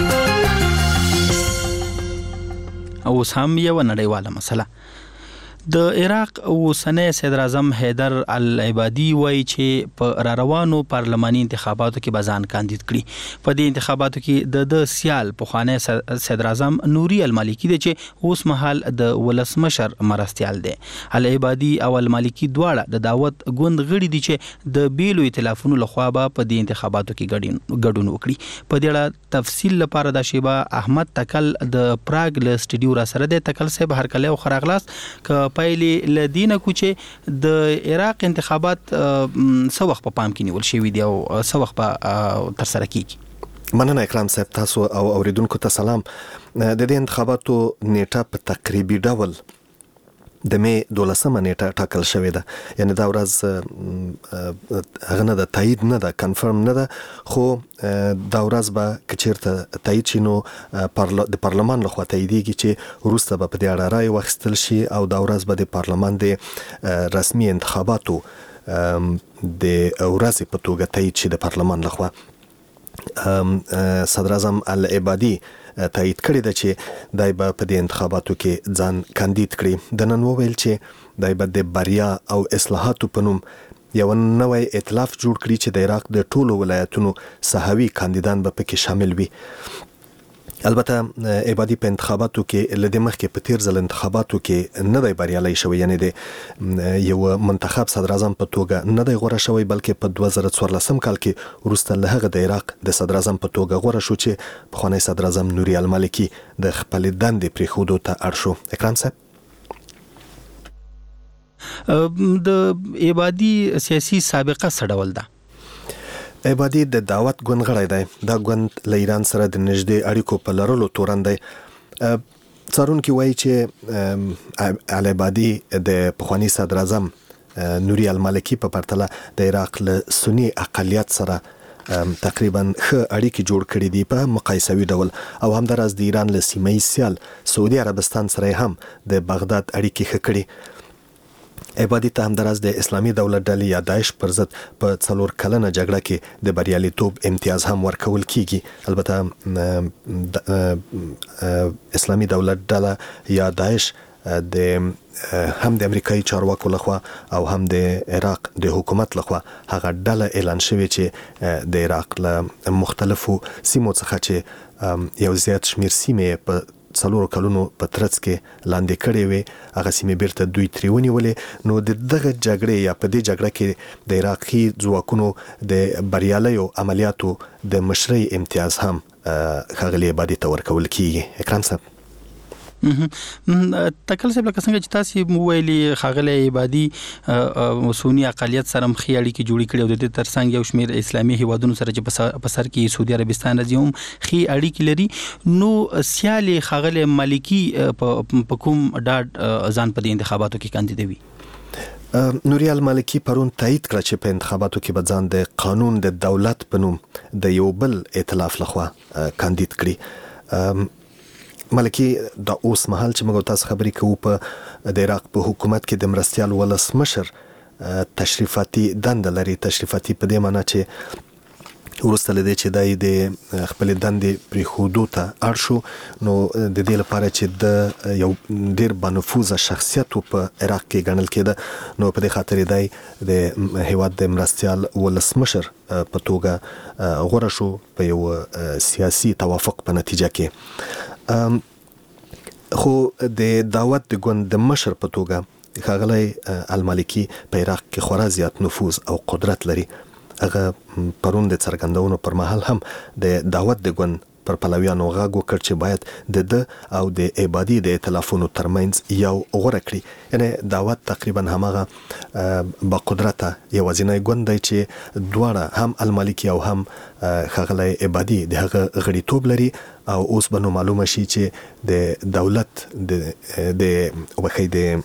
Speaker 2: او هم یو نړیواله مسله. د عراق اوسنی صدر اعظم حیدر العبادي وایي چې په راروانو پارلماني انتخاباتو کې بزان کاندید کړي. په دې انتخاباتو کې د سیال پخوانی صدر اعظم نوري المالکی دی چې اوس مهال د ولسمشر مرستیال دی. العبادي او المالکی دواړه د دعوت ګوند غړي دي چې د بیلو ائتلافونو لخوا به په دې انتخاباتو کې ګډون وکړي. په دې اړه تفصیل لپاره د شیبا احمد تکل د پراګ ل سټډیو را سره د تکل صاحب هر کله او خراغلاس ک پایلې لدینه کوچه د عراق انتخابات څو وخت په پام کې نیول شوی دی او څو وخت په تر سره کیږي.
Speaker 1: مننه اکرام صاحب، تاسو او اوریدونکو ته سلام. د دې انتخاباتو نیټه په تقریبي ډول د می 12 نیټه ټاکل شوې ده، یعنی دا ورځ هغه نه د تایید نه ده، کنفرم نه ده، خو دا ورځ به کچیرته تایید شي نو د پارلمان لخوا تاییدیږي چې وروسته به په دې اړه رای واخیستل شي او دا ورځ به د پارلمان د رسمي انتخاباتو د ورځې په توګه تایید شي د پارلمان لخوا. صدر اعظم العبادي تایید کړی ده چې دای به په دې انتخاباتو کې ځان کاندید کړي. د نن وویل چې دای به د بریا او اصلاحاتو په نوم یو نوی ائتلاف جوړ کړي چې د عراق د ټولو ولایتونو صحوي کاندیدان به پکې شامل وي. البته عبادي په انتخاباتو کې لدې مخکې په تیر ځل انتخاباتو کې نه دی بریالي شوی، یعنی د یو منتخب صدر اعظم په توګه نه دی غوړه شوی، بلکې په 2014 کال کې وروسته له هغه د عراق د صدر اعظم په توګه غوړه شو چې پخوانی صدر اعظم نوري المالکی د خپل دندې پریښودو ته اړ شو. اکرام صاحب،
Speaker 2: د عبادي سیاسي سابقه څه ډول ده؟
Speaker 1: عبادي د دعوت ګوند غړی دی. دا ګوند له ایران سره د نږدې اړیکو په لرلو تورن دی. څارونکي وایي چې العبادي د پخوانی صدر اعظم نوري المالکی په پرتله د عراق له سنی اقلیت سره تقریبا ښه اړیکې جوړ کړي دي په مقایسوي ډول، او همداراز د ایران له سیمه ییز سیال سعودي عربستان سره هم د بغداد اړیکې ښه کړي. عبادي ته همداراز د اسلامي دولت ډلې یا داعش پر ضد په 4 کلنه جګړه کې د بریالیتوب امتیاز هم ورکول کیږي. البته اسلامي دولت ډله یا داعش هم د امریکایي چارواکو لخوا او هم د عراق د حکومت لخوا هغه ډله اعلان شوی چې د عراق له مختلفو سیمو څخه چې یو زیات شمیر سیمې په 4 کلونو په ترڅ کې لاندې کړې وي، هغه سیمې بیرته دوی ترې ونیولې. نو دغه جګړې یا په دې جګړه کې د عراقي ځواکونو د بریالیو عملیاتو د مشرۍ امتیاز هم ښاغلي عبادي ته ورکول کیږي. اکرام صاحب،
Speaker 2: تکل صاحب لکه څنګه چې تاسو ویلي ښاغلي عبادي سنی اقلیت سره مخې اړیکې جوړې کړې او د دې ترڅنګ یو شمیر اسلامي هیوادونو سره چې په سر کې سعودي عربستان راځي هم خې اړیکې لري. نو سیالي ښاغلي مالکی په کوم ډاډ ځان په دې انتخاباتو کې کاندیدوي؟
Speaker 1: نوري المالکی پرون تایید کړ چې په انتخاباتو کې به ځان د قانون د دولت په نوم د یو بل ائتلاف لخوا کاندید کړي. ملکی دا اوس مهال چې موږ تاسو خبرې کوو په د عراق په حکومت کې د مرستیال ولسمشر تشریفاتي دنده لري. تشریفاتي په دې معنی چې وروسته لدې چې دای د خپل دندې پریښودو ته اړ شو، نو د دې لپاره چې د یو ډیر بانفوذه شخصیت په عراق کې ګڼل کېده، نو په دې خاطر دای د هیواد د مرستیال ولسمشر په توګه غوړه شو په یو سیاسي توافق په نتیجه کې. خو د دعوت د ګوند د مشر په توګه ښاغلی المالکي په عراق کې خورا زیات نفوذ او قدرت لري. هغه پرون د څرګندونو پر مهال هم د دعوت د ګوند پر پلویانو غږ وکړ چې باید د او د عبادي د ائتلافونو ترمنځ یو غوره کړي. یعنی دعوت تقریبا همغه با قدرته یوازینی ګوند دی چې دواړه هم المالکي او هم ښاغلی عبادي د هغه غړیتوب لري او اوس به نو معلومه شي چې د دولت د وخی د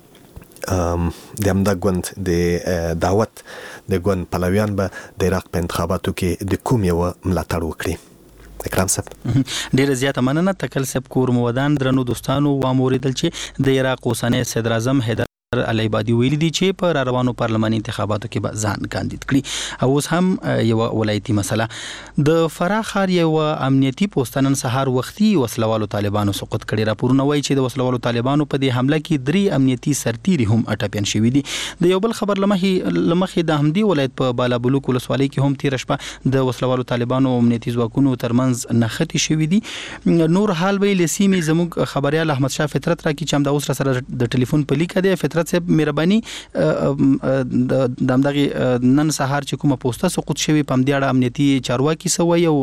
Speaker 1: همدا ګوند د دعوت د ګوند پلویان به د عراق په انتخاباتو کې د کوم یو ملاتړ وکړي. اکرام صاحب
Speaker 2: ډیره زیاته مننه. تکل صاحب کور مودان درنو دوستانو واموریدل چې د عراق اوسنی صدر اعظم حیدر علي عبادي ویلي دي چې په روانو پارلماني انتخاباتو کې به ځان کاندید کړي. او اوس هم یو ولایتي مسله د فراه ښار یو امنیتي پوسټ نن سهار وختي وسلوالو طالبانو سقوط کړي. راپورونه وایي چې د وسلوالو طالبانو په دې حمله کې 3 امنیتي سرتیري هم اټپین شوي دي. د یو بل خبر لمخې د همدې ولایت په بالابلوک ولسوالۍ کې هم تیر شپه د وسلوالو طالبانو امنیتي ځواکونو ترمنځ نښتې شوي دي. نور حال به لسیمي زموږ خبريال احمد شاه فطرت راکې چې هم د اوس سره د ټلیفون په لیکه دی. فطرت صاحب مهرباني د همدغه نن سهار چې کومه پوسټه سقوط شوی په همدې اړه امنیتي چارواکي سوی او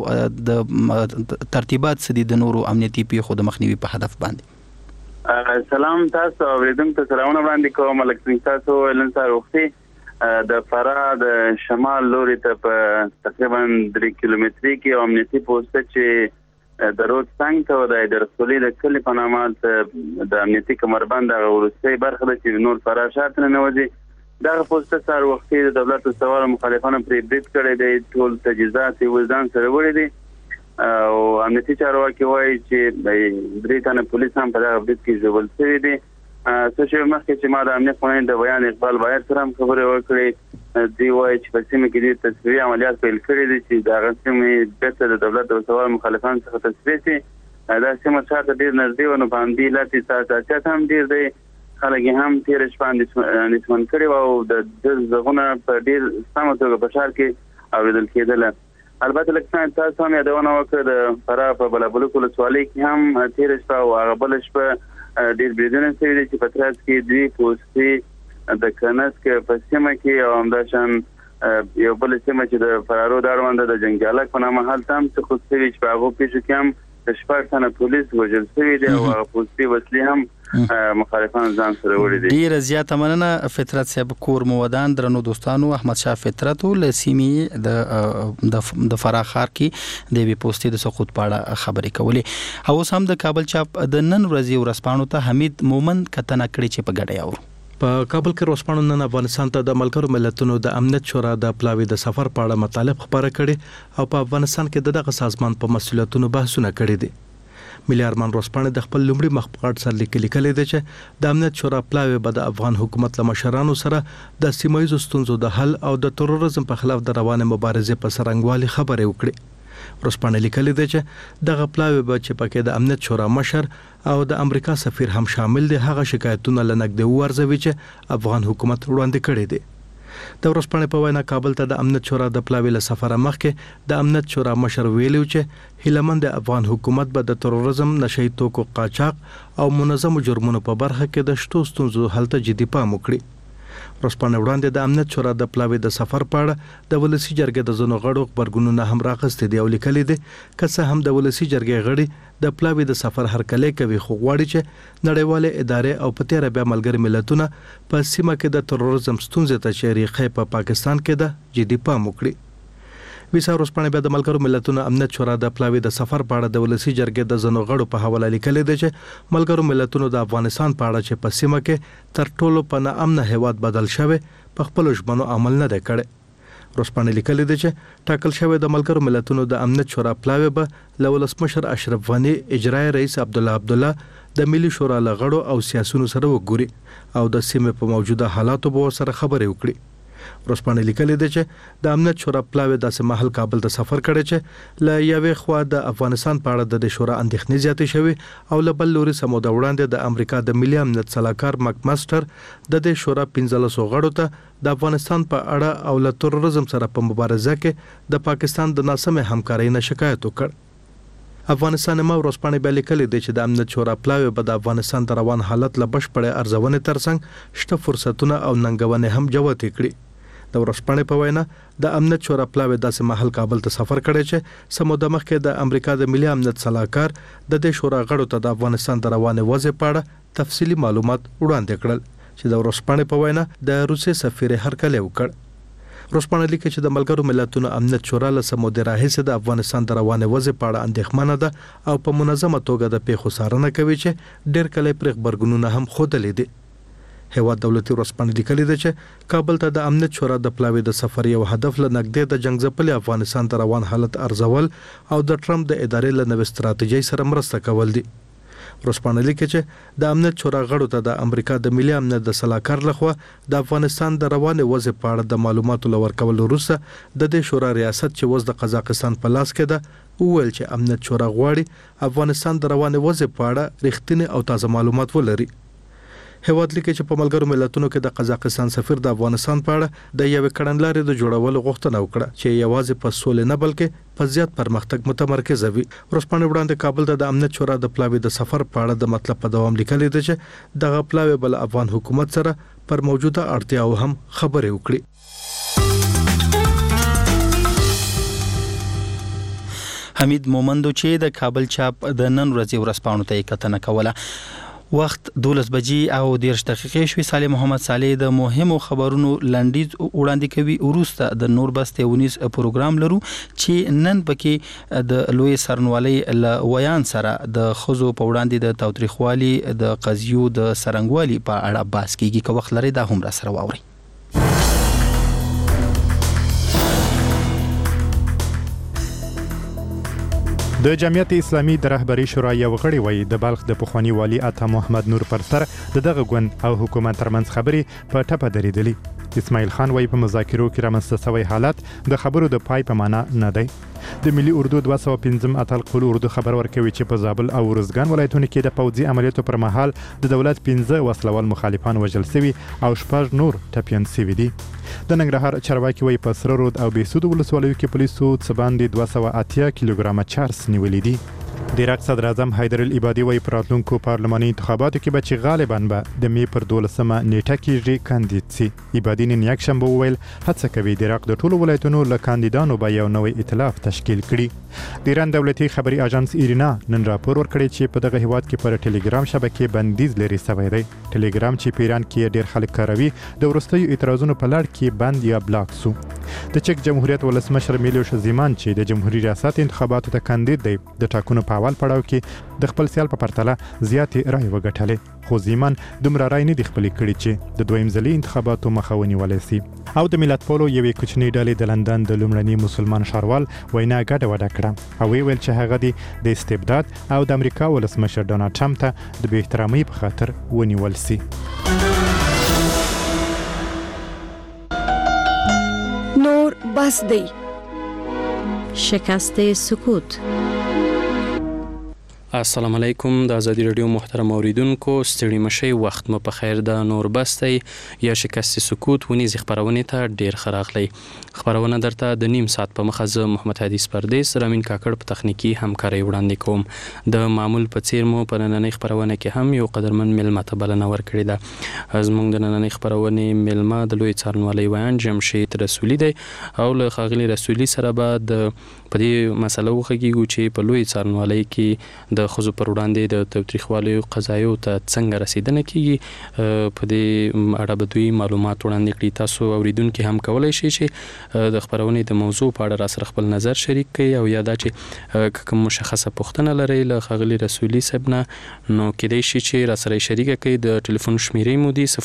Speaker 2: د ترتیبات سدي د نورو امنیتي پیښو د مخنیوي په هدف باندې.
Speaker 13: سلام تاسو اوریدونکو ته سلامونه وړاندې کوم. ملک تاسو نن سهار وختي د فراه د شمال لوري ته په تقریبا 3 کیلومتري کې امنیتي پوسټ چې د روډ څنګ ته د رسولي د کلی په نامه د امنیتي کمربند د ورستۍ برخه چې نور فراه شاته نه وځي. دغه پوسټ سره وختي د دولت او سوال مخالفانو پرې بریټ کړی دی. ټول تجهیزات یې وزن سره وړي دي او امنیتي چارواکي وایي چې د بریټانیا پولیس هم په دغه بریټ کې ژوبل شوي دي. څه شی مخکې چې ما د امنیت خونې د بیان اقبال بایر سره هم خبرې وکړې. دی وایي چې په سیمه کې د تصفیې عملیات پیل کړي دي چې د هغه سیمې بیرته د دولت او سوال مخالفانو څخه تصفیې شي. دا سیمه شاته ډېر نږدې و نو په همدې علت یې حساسیت هم ډېر دی. خلک یې هم تېره شپه اندېښمن کړي وو او د غږونه په ډېر سمه توګه په ښار کې اورېدل کېدله. البته لکه څنګه تاسو هم یادونه وکړه د فراه په بالابلوک ولسوالۍ کې هم تېره شپه او هغه بله شپه ډېر بریدونه شوي دي چې په ترڅ کې 2 پوستې د کنسک په سیمه کې او همداشان یو بل سیمه چې د فرارو د اړوند د جنګیالک په نامه هلته هم څه خود شوي چې په هغو پیښو کې هم د 6 تنه پولیس وژل شوي دي او هغه پوستې وسلې هم مخالفان ځان سره وړي دي.
Speaker 2: ډیره زیاته مننه فطرت صاحب کور مودان درنو دوستانو. احمد شاه فطرت له سیمې د فراه ښار کې د وی پوسټې د سقوط په اړه خبرې کولې. او هم د کابل چاپ د نن ورځې ورسپانو ته حمید مومند کتنه کړې چې په ګډه یاورو.
Speaker 14: په کابل کې ورسپانو نن افغانستان ته د ملګرو ملتونو د امنیت شورا د پلاوي د سفر په اړه مطالب خبره کړي او په افغانستان کې دغه سازمان په مسولیتونو بحثونه کړي دي. ملي ارمان ورسپانه د خپل لومړي مخبرات سره لیکلي دی چې د امنیت شورا پلاوي به د افغان حکومت له مشرانو سره د سیمایي ستونزو د حل او د تروریزم په خلاف د روانه مبارزې په سرنګوالي خبرې وکړي. ورسپانه لیکلي دی چې دغه پلاوي به چې پکې د امنیت شورا مشر او د امریکا سفیر هم شامل دي هغه شکایتونه لنګ دی ورزوي چې افغان حکومت وړاندې کړي دي. د ورسپانه په وینا کابل ته د امنیت شورا د پلاوي له سفر مخکې د امنیت شورا مشر ویلو چې هیلمند افغان حکومت به د تروریزم، نشئی توکو قاچاق او منظم جرمونو په برخه کې د شتو ستونزو حل ته جدي پام وکړي. ورسپانه وړاندې د امنیت شورا د پلاوي د سفر په اړه د ولسی جرګې د زونو غړو خبرګونونه هم راغستې دی او لیکلي دي که څه هم د ولسی جرګې غړي د پلاوي د سفر هرکلی کوي خو غواړي چې نړیواله ادارې او په تیر بیا ملګری ملتونه په سیمه کې د تروریزم ستونزې ته شریخې په پاکستان کې د جدي پام وکړي. ویسا ورسپانه بیا د ملګرو ملتونو امنیت شورا د پلاوي د سفر په اړه د ولسی جرګې د زونو غړو په حواله لیکلي دی چې ملګرو ملتونو د افغانستان په اړه چې په سیمه کې تر ټولو په ناامن هیواد بدل شوی په خپل ژمنو عمل نه دی کړی. ورسپانه لیکلي دی چې ټاکل شوی د ملګرو ملتونو د امنیت شورا پلاوي به له ولسمشر اشرف غنی، اجرایی رئیس عبدالله د ملي شورا لغړو او سیاسيونو سره وګوري او د سیمه په موجوده حالاتو به سره خبرې وکړي. ورسپانه لیکلي دی چې د امنیت شورا پلاوي داسې محل کابل ته سفر کړی چې ل یوې خوا د افغانستان په اړه د شورا اندېښنې زیاتې شوي او ل بل لوري سمود وړاندې د امریکا د ملي امنیت صلاحکار مک ماستر د شورا 15 غړو ته د افغانستان په اړه او ل تروریزم سره په مبارزه کې د پاکستان د ناسمه همکارۍ نه شکایت وکړ. افغانستان ما ورځپاڼې بیا لیکلي دي چې د امنیت شورا پلاوی به د افغانستان د روان حالت له بشپړې ارزونې ترڅنګ شته فرصتونه او ننګونې هم جوتې کړي. د ورځپاڼې په وینا د امنیت شورا پلاوی داسې محل کابل ته سفر کړی چې سمو د مخکې د امریکا د ملي امنیت صلاحکار د دې شورا غړو ته د افغانستان د روانې وضع په اړه تفصیلی معلومات وړاندې کړل چې د ورځپاڼې په وینا د روسي سفیر هرکلی وکړ. ورځپاڼه لیکي چې د ملګرو ملتونو امنیت شورا له سمو د راهیسه د افغانستان د روانې وضع په اړه اندېښمنه ده او په منظمه توګه د پیښو څارنه کوي چې ډېر کله پرې خبرګونونه هم خودلې دي. هیواد دولتي ورځپاڼه لیکلي ده چې کابل ته د امنیت شورا د پلاوی د سفر یو هدف له نږدې د جنگ ځپلي افغانستان د روان حالت ارزول او د ټرمپ د ادارې له نوې ستراتیژۍ سره مرسته کول دي. ورځپاڼه لیکي چې د امنیت شورا غړو ته د امریکا د ملي امنیت د صلاحکار لخوا د افغانستان د روانې وضع په اړه د معلوماتو لورکول وروسته د دې شورا ریاست چې وز د قزاقستان په لاس کې ده وویل چې امنیت شورا غواړي افغانستان د روانې وضع په اړه رښتینی او تازه معلومات ولري. هیواد لیکي چې په ملګرو ملتونو کې د قزاقستان سفیر د افغانستان په اړه د یوې کړنلارې د جوړولو غوښتنه وکړه چې یوازې په سولې نه بلکې په زیات پرمختګ متمرکز وي. ورځپاڼه وړاندې کابل ته د امنیت شورا د پلاوی د سفر په اړه د مطلب په دوام لیکلي دي چې دغه پلاوی بل افغان حکومت سره پر موجوده اړتیاو هم خبرې وکړي.
Speaker 2: حمید مومندو چې د کابل چاپ د نن ورځې ورځپاڼو ته کتنه کوله. وخت 12 بجې او 10 دقیقې شوې. صالح محمد صالح د مهمو خبرونو لنډیز وړاندې کوي. وروسته د نور بس تونیس پروګرام لرو چې نن پکې د لوی سرنوالي ل ویان سره د خزو په وړاندې د تاوتریخوالي د قضیو د سرنګوالي په اړه بحث کیږي. که وخت لري دا هم را سره واوري.
Speaker 3: د جمعیت اسلامي د رهبری شورا یو غړي وایي د بلخ د پخوانی والی عطا محمد نور پر سر دغه ګوند او حکومت ترمنځ خبرې په ټپه درېدلې. اسماعیل خان وایي په مذاکرو کې رامنځته شوی حالت د خبرو د پای په معنا نه دی. د ملي اردو 215 اتل قول اردو خبر ورکوي چې په زابل او ورزګان ولایتونو کې د پوځي عملیاتو پر مهال د دولت 15 وسلوال مخالفان وژل شوي او 6 نور ټپیان شوي دي. د ننګرهار چارواکي وایي په سره رود او بهسود ولسوالیو کې پولیسو څه باندې 280 کیلوګرامه چارس نیولې دي. د عراق صدر اعظم حیدر العبادي وایي په راتلونکو پارلماني انتخاباتو کې به چې غالبا به د می پر 12مه نیټه کېږي کاندید سي. عبادي نن یکشنبه وویل هڅه کوي د عراق د ټولو ولایتونو له کاندیدانو به یو نوی ائتلاف تشکیل کړي. د ایران دولتي خبري اژانس ایرینا نن راپور ورکړی چې په دغه هیواد کې پر ټلګرام شبکې بندیز لري شوی دی. ټلګرام چې په ایران کې ډیر خلک کاروي د وروستیو اعتراضونو په لړ کې بند یا بلاک شو. د چک جمهوریت ولسمشر میلوش زیمان چې د جمهوریت ریاست انتخاباتو ته کاندید دی د ټاکنو په اول پړاو کې د خپل سیال په پرتله زیاتې رای وګټلې. خو زیمان دومره رای نه دی خپل کړی چې د دویم ځلي انتخاباتو مخه ونیولای شي. او د ملت پولو یوې کوچنۍ ډلې د لندن د لومړني مسلمان ښاروال وینا ګډه وډه کړه او ویل چې هغه د استبداد او د امریکا ولسمشر ډونالد ټرمپ ته د بې احترامۍ په خاطر ونیول شي.
Speaker 15: نور بس دی. شکست سکوت.
Speaker 6: السلام علیکم. د ازادي رادیو محترم اوریدونکو ستړي مشي وخت مو په خیر. د نور بستی یا شکست سکوت ونیز خبرونه ته ډیر خراغلی. خبرونه درته د نیم ساعت په مخه ز محمد حدیث پردیس رامین کاکړ په تخنیکی همکاري وړاندې کوم. د معمول په څیر مو په نننۍ خبرونه کې هم یو قدرمن ملمه ته بلنه ورکړې ده. زموږ د نننۍ خبرونه ملمه د لوی څارنوالۍ ویان جمشید رسولي دی او له خاغلی رسولي سره به د په دې مسله وخیږي چې په لوی څارنوالۍ کې د خزو پر وړاندې د تاوتریخوالي قضایو ته څنګه رسیدنه کیږي په دې اړه به دوی معلومات وړاندې کړي. تاسو اوریدونکو هم کولای شئ چې د خبرونې د موضوع په اړه را سره خپل نظر شریک کړئ او یا دا چې کوم مشخصه پوښتنه لرئ له خغلی رسولي صاحب نه نو کېدای شي چې را سره شریک کړئ. د ټلیفون شمیرې مو دي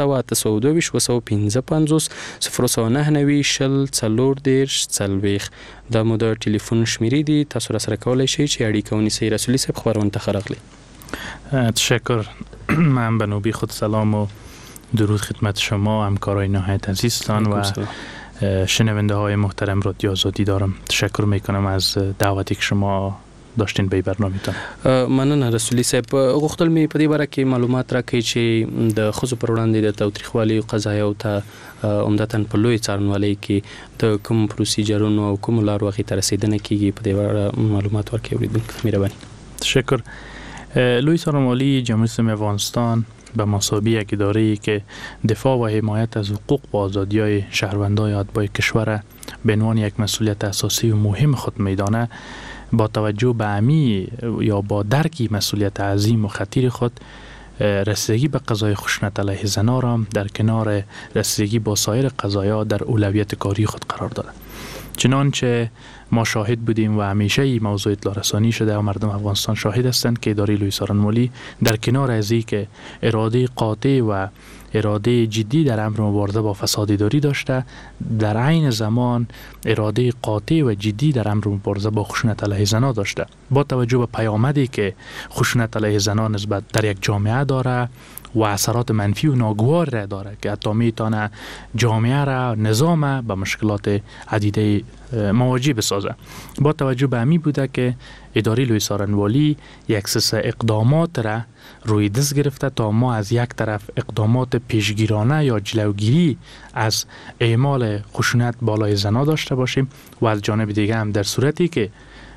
Speaker 6: 02025 دا مو د ټلیفون شمیرې دي. تاسو را سره کولای شئ چې اړیکه ونیسئ. رسولي صاحب خبرونه ته خراغلی.
Speaker 16: تشکر. من به نوبی خود سلام و درود خدمت شما همکارای نهایت عزیزتان و شنونده های محترم رادیو آزادی دارم. تشکر میکنم از دعوتی که شما داشتین به برنامه‌تان.
Speaker 6: مننه رسولي صاحب. غوښتل می په دې باره کې معلومات راکړئ چې د خزو پر وړاندې د تاوتریخوالي قضایاو ته عمدتاً په لوی څارنوالۍ کې د کوم پروسیجرونو او کوم لارو هغې ته رسیدنه کیږي، په دې اړه معلومات ورکړئ اورېدونکو. مهرباني.
Speaker 16: تشکر. لوی څارنوالي جمهوری اسلامی افغانستان به مسابقه یک اداره‌ای که دفاع و حمایت از حقوق و آزادی‌های شهروندان اتباع کشور به عنوان یک مسئولیت اساسی و مهم خود می‌داند، با توجه به اهمی یا با درک مسئولیت عظیم و خطیر خود رسیدگی به قضای خشونت علیه زنان را در کنار رسیدگی با سایر قضایا در اولویت کاری خود قرار داده. چنانچه ما شاهد بودیم و همیشه این موضوع اطلاع رسانی شده و مردم افغانستان شاهد هستند که اداره لوی څارنوالي در کنار از اینکه اراده قاطع و اراده جدی در امر مبارزه با فساد اداری داشته، در عین زمان اراده قاطع و جدی در امر مبارزه با خشونت علیه زنان داشته. با توجه به پیامدی که خشونت علیه زنان نسبت در یک جامعه داره و اثرات منفی و ناگوار را داره که حتی میتونه جامعه را نظام به مشکلات عدیده مواجه بسازه. با توجه به همین بوده که اداره لوی څارنوالي یک سلسله اقدامات را روی دست گرفته تا ما از یک طرف اقدامات پیشگیرانه یا جلوگیری از اعمال خشونت بالای زنا داشته باشیم و از جانب دیگه هم در صورتی که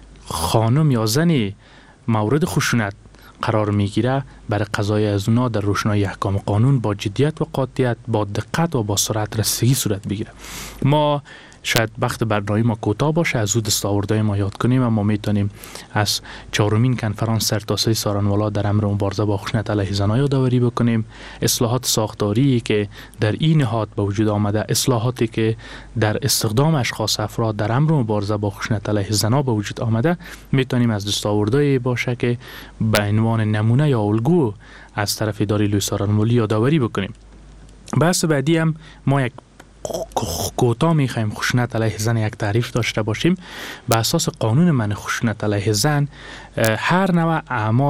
Speaker 16: خانم یا زنی مورد خشونت قرار میگیره برای قضای از اونا در روشنایی احکام قانون با جدیت و قاطعیت، با دقت و با سرعت رسیدگی صورت بگیره. ما شاید وقت برنامه ما کوتاه باشه، از او دستاوردهای ما یاد کنیم، اما میتونیم از 4مین کنفرانس سرتاسری څارنوالا در امر مبارزه با خشونت علیه زنان یادآوری بکنیم. اصلاحات ساختاری که در این نهاد به وجود آمده، اصلاحاتی که در استخدام اشخاص افراد در امر مبارزه با خشونت علیه زنان به وجود آمده، میتونیم از دستاوردهای باشه که به عنوان نمونه یا الگو از طرف اداره لوی څارنوالي یادآوری بکنیم. بحث بعدی هم ما یک کوتاه میخوایم خشونت علیه زن یک تعریف داشته باشیم. به اساس قانون منع خشونت علیه زن هر نوع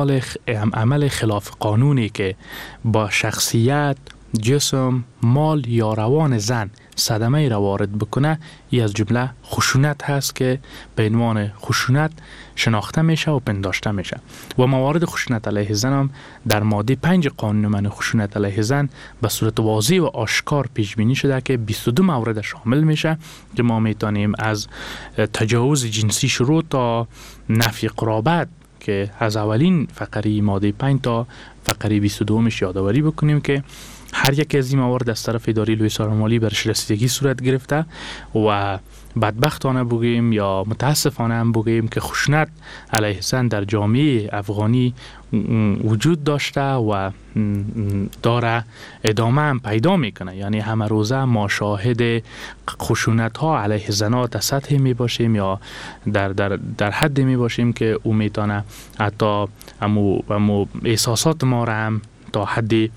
Speaker 16: عمل خلاف قانونی که با شخصیت، جسم، مال یا روان زن صدمه را وارد بکنه، ای از جمله خشونت هست که به عنوان خشونت شناخته میشه و پنداشته میشه. و موارد خشونت علیه زن هم در ماده 5 قانون منع خشونت علیه زن به صورت واضح و آشکار پیش بینی شده که 22 مورد شامل میشه که ما میتونیم از تجاوز جنسی شروع تا نفی قرابت که از اولین فقره ماده 5 تا فقره 22 یادآوری بکنیم که هر یک از این موارد از طرف اداره لوی څارنوالي برش رسیدگی صورت گرفته و بدبختانه بگیم یا متاسفانه هم بگیم که خشونت علیه زن در جامعه افغانی وجود داشته و داره ادامه هم پیدا میکنه. یعنی همه روزه ما شاهد خشونت ها علیه زنان در سطح می باشیم یا در حد می باشیم که او میتونه حتی امو احساسات ما را هم تا حدی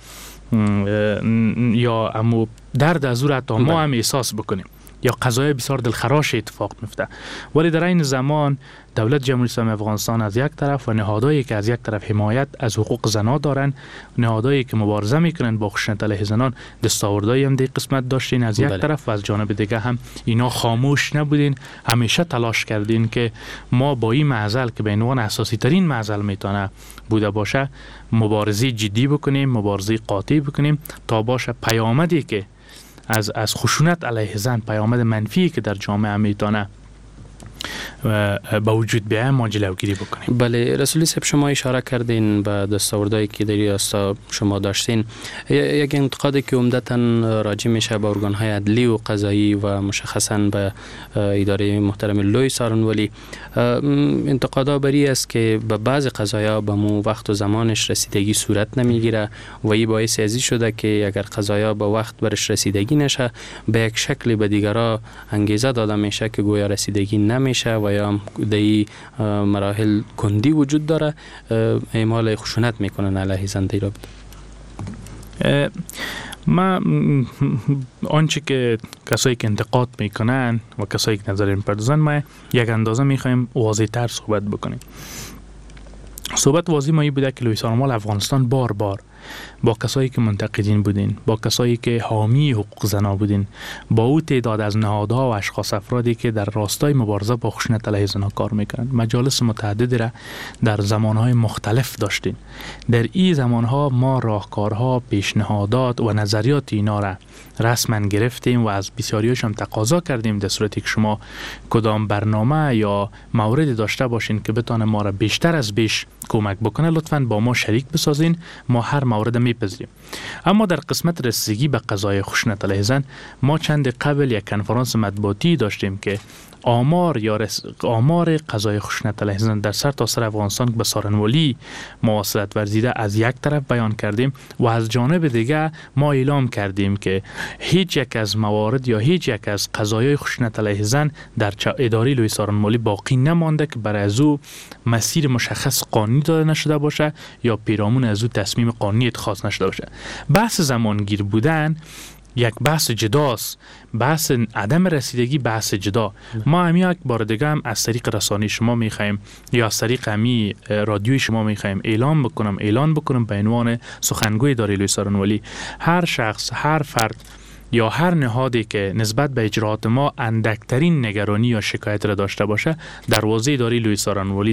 Speaker 16: یا امو درد از او را تا ما هم احساس بکنیم یا قضایای بسیار دلخراش اتفاق میفته. ولی در این زمان دولت جمهوری اسلامی افغانستان از یک طرف و نهادهایی که از یک طرف حمایت از حقوق زنان دارن، نهادهایی که مبارزه میکنن با خشونت علیه زنان، دستاوردهایی هم در قسمت داشتین از یک طرف و از جانب دیگه هم اینا خاموش نبودین، همیشه تلاش کردین که ما با این معضل که به عنوان اساسی ترین معضل میتونه بوده باشه مبارزه جدی بکنیم، مبارزه قاطع بکنیم تا باشه پیامدی که از خشونت علیه زن، پیامد منفی که در جامعه میتونه با وجود بیایم ما جلوگیری بکنیم.
Speaker 6: بله رسولی صاحب، شما اشاره کردین به دستاوردهایی که در ریاست شما داشتین. یک انتقادی که عمدتاً راجع میشه به ارگان‌های عدلی و قضایی و مشخصاً به اداره محترم لوی څارنوالي، انتقادا بری است که به بعض قضایا به مو وقت و زمانش رسیدگی صورت نمیگیره و این باعث ازی شده که اگر قضایا به وقت برش رسیدگی نشه به یک شکل به دیگرا انگیزه داده میشه که گویا رسیدگی نمیشه و یا در مراحل کندی وجود داره، اعمال خشونت میکنن علیه زن در رابطه.
Speaker 16: ما آنچه که کسایی که انتقاد میکنن و کسایی که نظر میپردازن ما یک اندازه میخوایم واضح تر صحبت بکنیم. صحبت واضح ما این بوده که لوی څارنوال افغانستان بار بار با کسایی که منتقدین بودین، با کسایی که حامی حقوق زنا بودین، با او تعداد از نهادها و اشخاص افرادی که در راستای مبارزه با خشونت علیه زنان کار میکنن. مجالس متعددی را در زمانهای مختلف داشتین. در این زمانها ما راهکارها، پیشنهادات و نظریات اینا را رسما گرفتیم و از بسیاریش هم تقاضا کردیم در صورتی که شما کدام برنامه یا موردی داشته باشین که بتونه ما را بیشتر از بیش کمک بکنه، لطفاً با ما شریک بسازین، ما هر مورد میپذیریم. اما در قسمت رسیدگی به قضای خشونت علیه زن ما چند قبل یک کنفرانس مطبوعاتی داشتیم که آمار قضای خشونت علیه زن در سرتاسر افغانستان به سارنوالی مواصلت ورزیده از یک طرف بیان کردیم و از جانب دیگه ما اعلام کردیم که هیچ یک از موارد یا هیچ یک از قضایای خشونت علیه زن در اداره لوی سارنوالی باقی نمانده که برای از او مسیر مشخص قانونی داده نشده باشه یا پیرامون از او تصمیم قانونی اتخاذ نشده باشه. بحث زمانگیر بودن یک بحث جداست، بحث عدم رسیدگی بحث جدا. ما همین یک بار دیگه هم از طریق رسانه شما میخوایم یا از طریق همین رادیوی شما میخوایم اعلان بکنم به عنوان سخنگوی اداره لوی سارنوالی، هر شخص، هر فرد یا هر نهادی که نسبت به اجراءات ما اندکترین نگرانی یا شکایت را داشته باشه، دروازه اداره لوی سارنوالی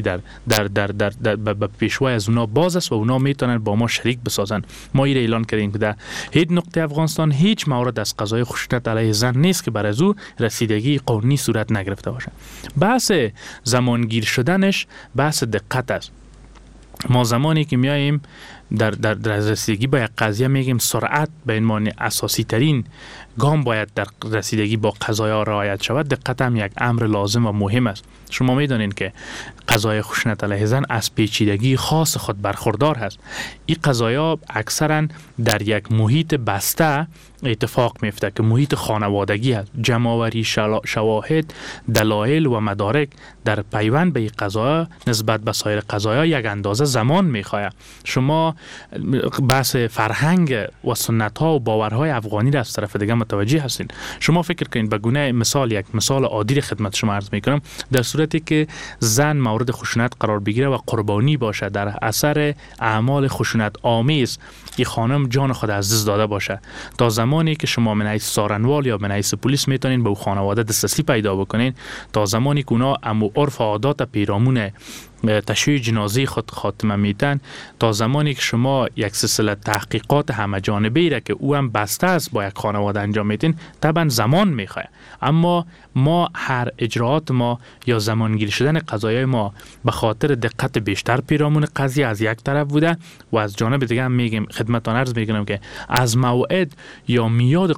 Speaker 16: در پیشوای از اونا باز است و اونا میتونن با ما شریک بسازن. ما این اعلان کردیم که در هیچ نقطه افغانستان هیچ مورد از قضای خشونت علیه زن نیست که برای او رسیدگی قانونی صورت نگرفته باشه. بحث زمانگیر شدنش بحث دقت است. ما زمانی که میاییم در رسیدگی با یک قضیه میگیم سرعت به عنوان اساسی ترین گام باید در رسیدگی با قضایا رعایت شود. دقت هم یک امر لازم و مهم است. شما میدانید که قضای خشونت علیه زن از پیچیدگی خاص خود برخوردار هست. این قضایا اکثرا در یک محیط بسته اتفاق میفته که محیط خانوادگی است. جمع‌آوری شواهد، دلایل و مدارک در پیوند به این قضایا نسبت به سایر قضایا یک اندازه زمان میخواهد. شما بحث فرهنگ و سنت ها و باورهای افغانی را از طرف دیگه متوجه هستین. شما فکر کنید به گونه مثال، یک مثال عادی خدمت شما عرض میکنم، در صورتی که زن مورد خشونت قرار بگیره و قربانی باشه در اثر اعمال خشونت آمیز، این خانم جان خود از دست داده باشه، تا زمانی که شما من حیث سارنوال یا من حیث پلیس میتونین به او خانواده دسترسی پیدا بکنین، تا زمانی که اونا امو عرف عادات پیرامون تشییع جنازه خود خاتمه میتن، تا زمانی که شما یک سلسله تحقیقات همه جانبه را که او هم بسته است با یک خانواده انجام میتین، طبعا زمان میخواه. اما ما هر اجراعات ما یا زمانگیر شدن قضایای ما به خاطر دقت بیشتر پیرامون قضیه از یک طرف بوده و از جانب دیگه هم میگیم، خدمتتان عرض میکنم که از موعد یا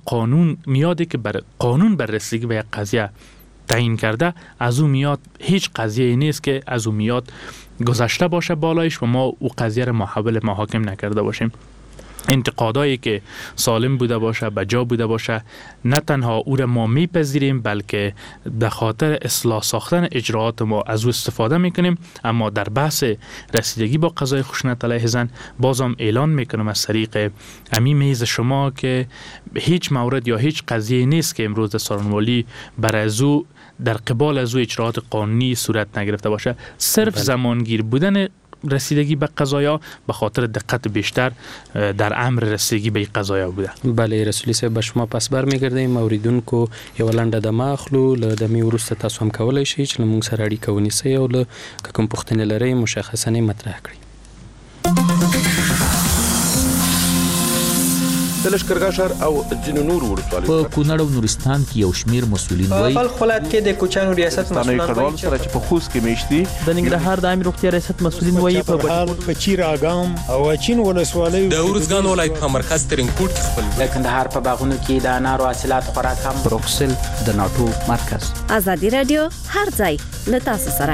Speaker 16: میادی که بر قانون بر رسیدگی به یک قضیه تعیین کرده، از او میاد هیچ قضیه نیست که از او میاد گذشته باشه بالایش و ما او قضیه را محول محاکم نکرده باشیم. انتقادایی که سالم بوده باشه، بجا بوده باشه، نه تنها او را ما میپذیریم بلکه به خاطر اصلاح ساختن اجراعات ما از او استفاده میکنیم. اما در بحث رسیدگی با قضای خشونت علیه زن بازم اعلان میکنم از طریق امی میز شما که هیچ مورد یا هیچ قضیه نیست که امروز در سارنوالی برای از او در قبال از او اجراعات قانونی صورت نگرفته باشه. صرف زمانگیر بودن رسیدگی به قضایا به خاطر دقت بیشتر در امر رسیدگی به قضایا بوده.
Speaker 6: بله رسولی صاحب، به شما پس برمیگردیم. اوریدونکو یو لنډه دمه اخلو، له دمې وروسته تاسو هم کولی شئ چې له موږ سره اړیکه ونیسئ او له که کوم پوښتنې لرئ مشخصا یې مطرح کړئ.
Speaker 17: د لښکرګاه ښار او ځینو نورو ولسوالیو
Speaker 18: په کونړ او نورستان کې یو شمیر مسؤلین وایي
Speaker 19: په خپل ولایت کې د کوچانو ریاست مسؤلین
Speaker 17: وایي چې په خوست کې میشتي
Speaker 19: د ننګرهار د عامه روغتیا ریاست مسؤلین وایي
Speaker 20: په چیر اګام او چین ولسوالیو
Speaker 21: د اورزګان ولایت په مرکز ترنګپورټ کې خپل
Speaker 22: د کندهار په باغونو کې د انارو حاصلات خوراک هم
Speaker 18: بروکسل د ناتو مرکز.
Speaker 15: ازادي رادیو هر ځای له تاسو سره.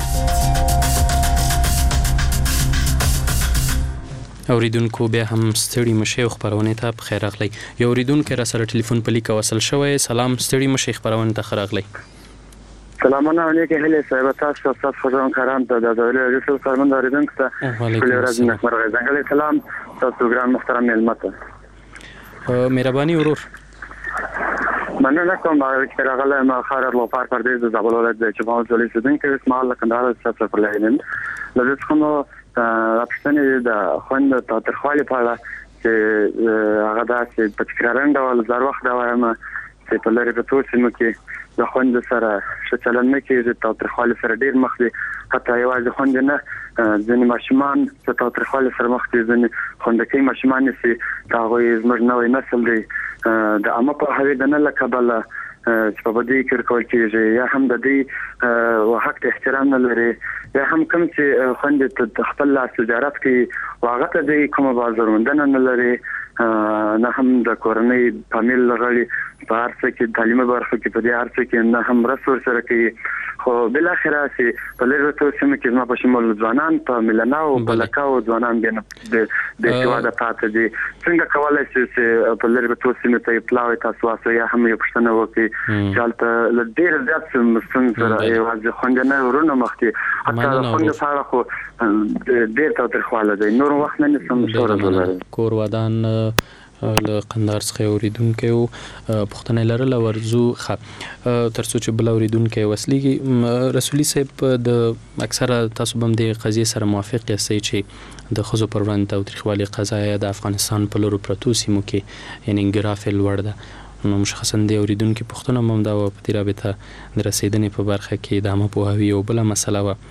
Speaker 6: اوریدونکو بیا هم ستړي مشه او خبرونه ته بخیر راغلی. یو اوریدونکو را سره ټلیفون په لیک وصل شوی. سلام، ستړي مشه خبرونه ته خراغلی.
Speaker 23: سلامونه علیکم هله صاحب، تاسو استاد فوزان کرام د دولت رئیس فرمان اوریدونکو ته ورځ مرغه څنګه سلام تاسو ګران محترم ملمت.
Speaker 6: مهرباني ورور.
Speaker 23: مننه کوم چې راغله ما خارج لوپار پردیس د زابل ولایت د چبان ځولې سودن کې اسماعیل کندهار څخه پرلاینم. لږ څه نو راپښتنې د خوند ترخوالي په اړه چې هغه داسې په تکرارن ډول زر وخت دا وایم چې په لري په توسینو کې د خوند سره شچلن نه کېږي تاوتریخوالي سره ډیر مخ دي حتی یوازې خوند نه ځینې ماشومان چې تاوتریخوالي سره مخ دي ځینې خوندکي ماشومان سي دا غوي زموږ نوې نسل دی د عامه په هوی د نه لکبله چې په دې کې کول کېږي یا هم د دې حق احترام نه لري یا هم کوم چې خوند ته خپل لاس تجارت کې واغه ته د کوم بازاروندنه نه لري نه هم د کورنۍ فامیل غړي په هر څه کې تعلیمي برخه کې په دې هر څه کې نه هم رسور سره کې خو بل اخره سي په لږه توګه چې ما په شمول ځوانان په ملنا او بلکاو ځوانان د سیواده پاتې دي څنګه کولای شي چې په لږه توګه ته پلاوي تاسو واسه یا هم یو پښتنه وکي چې حالت لډیر زیات مستن سره یوازې خوندنه ورونه مختي حتی خوند سره خو ډیر تاوتریخواله دی نور وخت نه سم شوره ولري
Speaker 6: کور ودان له قندار څخه اوریدونکو پښتنه لرله ورزو ترڅو چې بل اوریدونکو وسلیږي رسولي صاحب د اکثره تاسو بم د قضیه سره موافق یاستئ چې د خزو پر وړاندې تاوتریخوالي قضایا د افغانستان په لورو پرتو سیمو کې یعنی ګراف لوړ ده نو مشخصا د اوریدونکو پښتنه هم دا په دې رابطه د رسیدنې په برخه کې د عامه پوهاوی او بل مسله و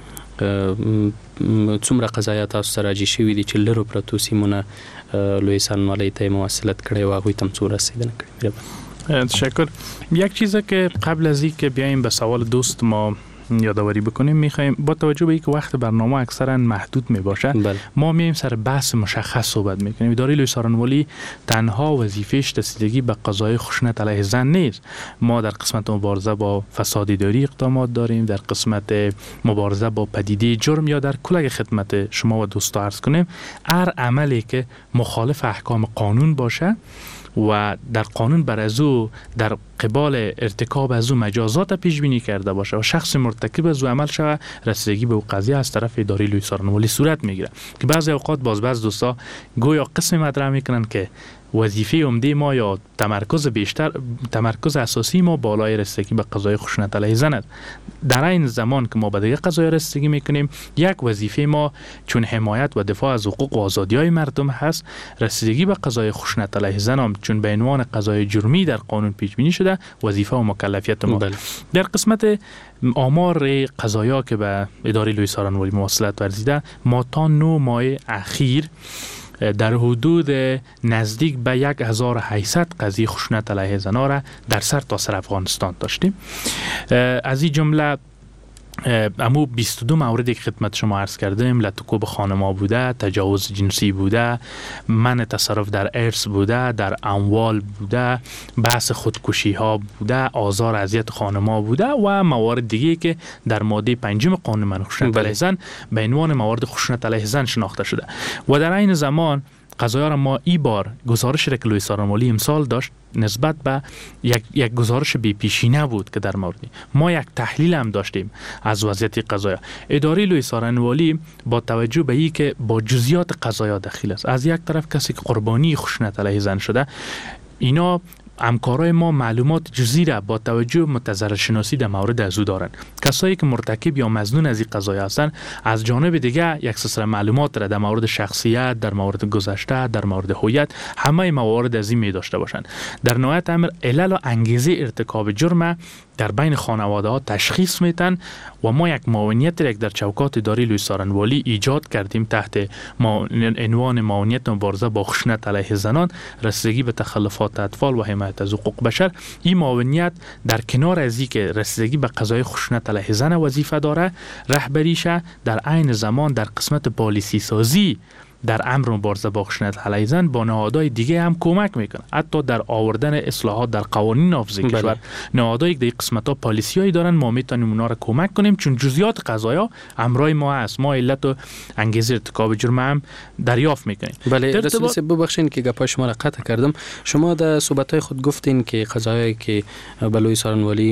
Speaker 6: څومره قضایا تاسو سره راځي شوې دي چې لرو پرتو سیمونه لوی سرنوالۍ ته مواصلت کړي و هغه تم څو رسیدنه کړي.
Speaker 16: تشکر. یک چیزی که قبل از اینکه بیایم به سوال دوست ما یادآوری بکنیم میخوایم با توجه به اینکه وقت برنامه اکثرا محدود میباشه ما میایم سر بحث مشخص صحبت میکنیم. اداره لوی سارنوالی تنها وظیفه‌اش رسیدگی به قضای خشونت علیه زن نیست. ما در قسمت مبارزه با فساد اداری اقدامات داریم، در قسمت مبارزه با پدیده جرم یا در کل خدمت شما و دوستا عرض کنیم هر عملی که مخالف احکام قانون باشه و در قانون بر از او در قبال ارتکاب از او مجازات پیش بینی کرده باشه و شخص مرتکب از او عمل شوه رسیدگی به او قضیه از طرف اداره لوی سارنوالی صورت میگیره که بعضی اوقات بعض دوستا گویا قسم مطرح میکنن که وظیفه عمده ما یا تمرکز اساسی ما بالای رسیدگی به قضای خشونت علیه زن است. در این زمان که ما به دیگه قضای رسیدگی میکنیم یک وظیفه ما چون حمایت و دفاع از حقوق و آزادی‌های مردم هست رسیدگی به قضای خشونت علیه زن هم چون به عنوان قضای جرمی در قانون پیش بینی شده وظیفه و مکلفیت ما. در قسمت آمار قضایا که به اداره لوی سارنوالی مواصلت ورزیده ما تا 9 ماه اخیر در حدود نزدیک به 1800 قضیه خشونت علیه زنان را در سرتاسر افغانستان داشتیم. از این جمله امو 22 موردی که خدمت شما عرض کردیم لطکوب خانما بوده، تجاوز جنسی بوده، منع تصرف در ارث بوده، در اموال بوده، بحث خودکشی ها بوده، آزار اذیت خانما بوده و موارد دیگه که در ماده 5 قانون منع خشونت علیه زن به عنوان موارد خشونت علیه زن شناخته شده و در این زمان قضایا را ما ای بار گزارش را که لوی سارنوالی امسال داشت نسبت به یک گزارش بی پیشینه بود که در موردی ما یک تحلیل هم داشتیم از وضعیت قضایا. اداره لوی سارنوالی با توجه به این که با جزئیات قضایا دخیل است، از یک طرف کسی که قربانی خشونت علیه زن شده اینا همکارای ما معلومات جزئی را با توجه متضرر شناسی در مورد از او دارند. کسایی که مرتکب یا مظنون از این قضایا هستند از جانب دیگه یک سلسله معلومات را در مورد شخصیت، در مورد گذشته، در مورد هویت همه موارد از این می داشته باشند. در نهایت امر علل و انگیزه ارتکاب جرم در بین خانواده ها تشخیص میتن و ما یک معاونیت را در چوکات اداره لوی سارنوالی ایجاد کردیم تحت عنوان معاونیت مبارزه با خشونت علیه زنان، رسیدگی به تخلفات اطفال و حمایت از حقوق بشر. این معاونیت در کنار از اینکه رسیدگی به قضای خشونت علیه زن وظیفه داره، رهبریشه در عین زمان در قسمت پالیسی سازی در امر مبارزه با خشونت علیه زن با نهادهای دیگه هم کمک میکنه، حتی در آوردن اصلاحات در قوانین نافذ کشور. نهادهای در قسمت‌ها پالیسیایی دارن، ما میتونیم اونا رو کمک کنیم چون جزئیات قضایا امرای ما هست، ما علت و انگیزه ارتکاب جرم هم دریافت میکنیم.
Speaker 6: بله رسول صاحب ببخشید که گپای شما را قطع کردم. شما در صحبت‌های خود گفتین که قضایایی که به لوی سارنوالی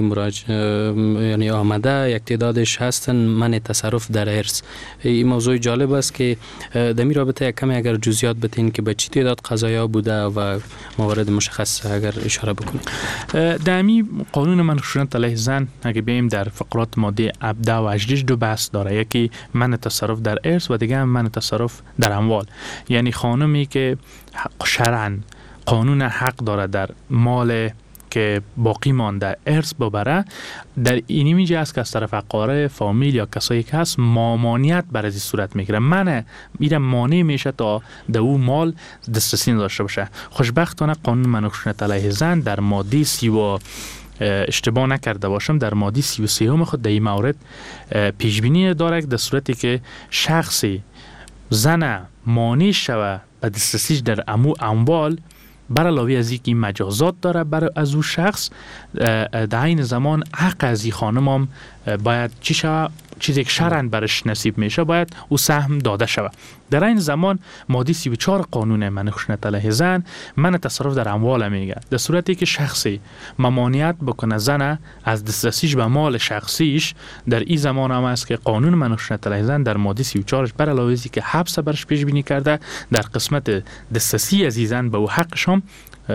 Speaker 6: یعنی آمده یک تعدادش هستن منع تصرف در ارث. این موضوع جالب است که در این رابطه البته کمی اگر جزئیات بتین که به چه تعداد قضایا بوده و موارد مشخص اگر اشاره بکنید.
Speaker 16: دمی قانون منع خشونت علیه زن اگه بیایم در فقرات ماده 17 و 18 دو بحث داره، یکی منع تصرف در ارث و دیگه هم منع تصرف در اموال. یعنی خانمی که شرعاً قانون حق داره در مال که باقی مانده ارث ببره، در اینی میجه است که از طرف اقارب، فامیل یا کسایی که هست مامانیت بر از این صورت میگیره، من میره مانع میشه تا در او مال دسترسی نداشته باشه. خوشبختانه قانون منع خشونت علیه زن در ماده 30 اشتباه نکرده باشم در ماده 33 خود در این مورد پیش بینی داره در صورتی که شخصی زن مانع شوه به دسترسیش در اموال بر علاوه از اینکه مجازات داره بر از او شخص، در این زمان حق از این خانم هم باید چی شوه، چیزی که شرعاً برش نصیب میشه باید او سهم داده شوه. در این زمان ماده 34 قانون منع خشونت علیه زن منع تصرف در اموال میگه، در صورتی که شخصی ممانعت بکنه زن از دسترسیش به مال شخصیش، در این زمان هم است که قانون منع خشونت علیه زن در ماده 34 بر علاوه از اینکه حبس برش پیش بینی کرده، در قسمت دسترسی از زن به او حقش هم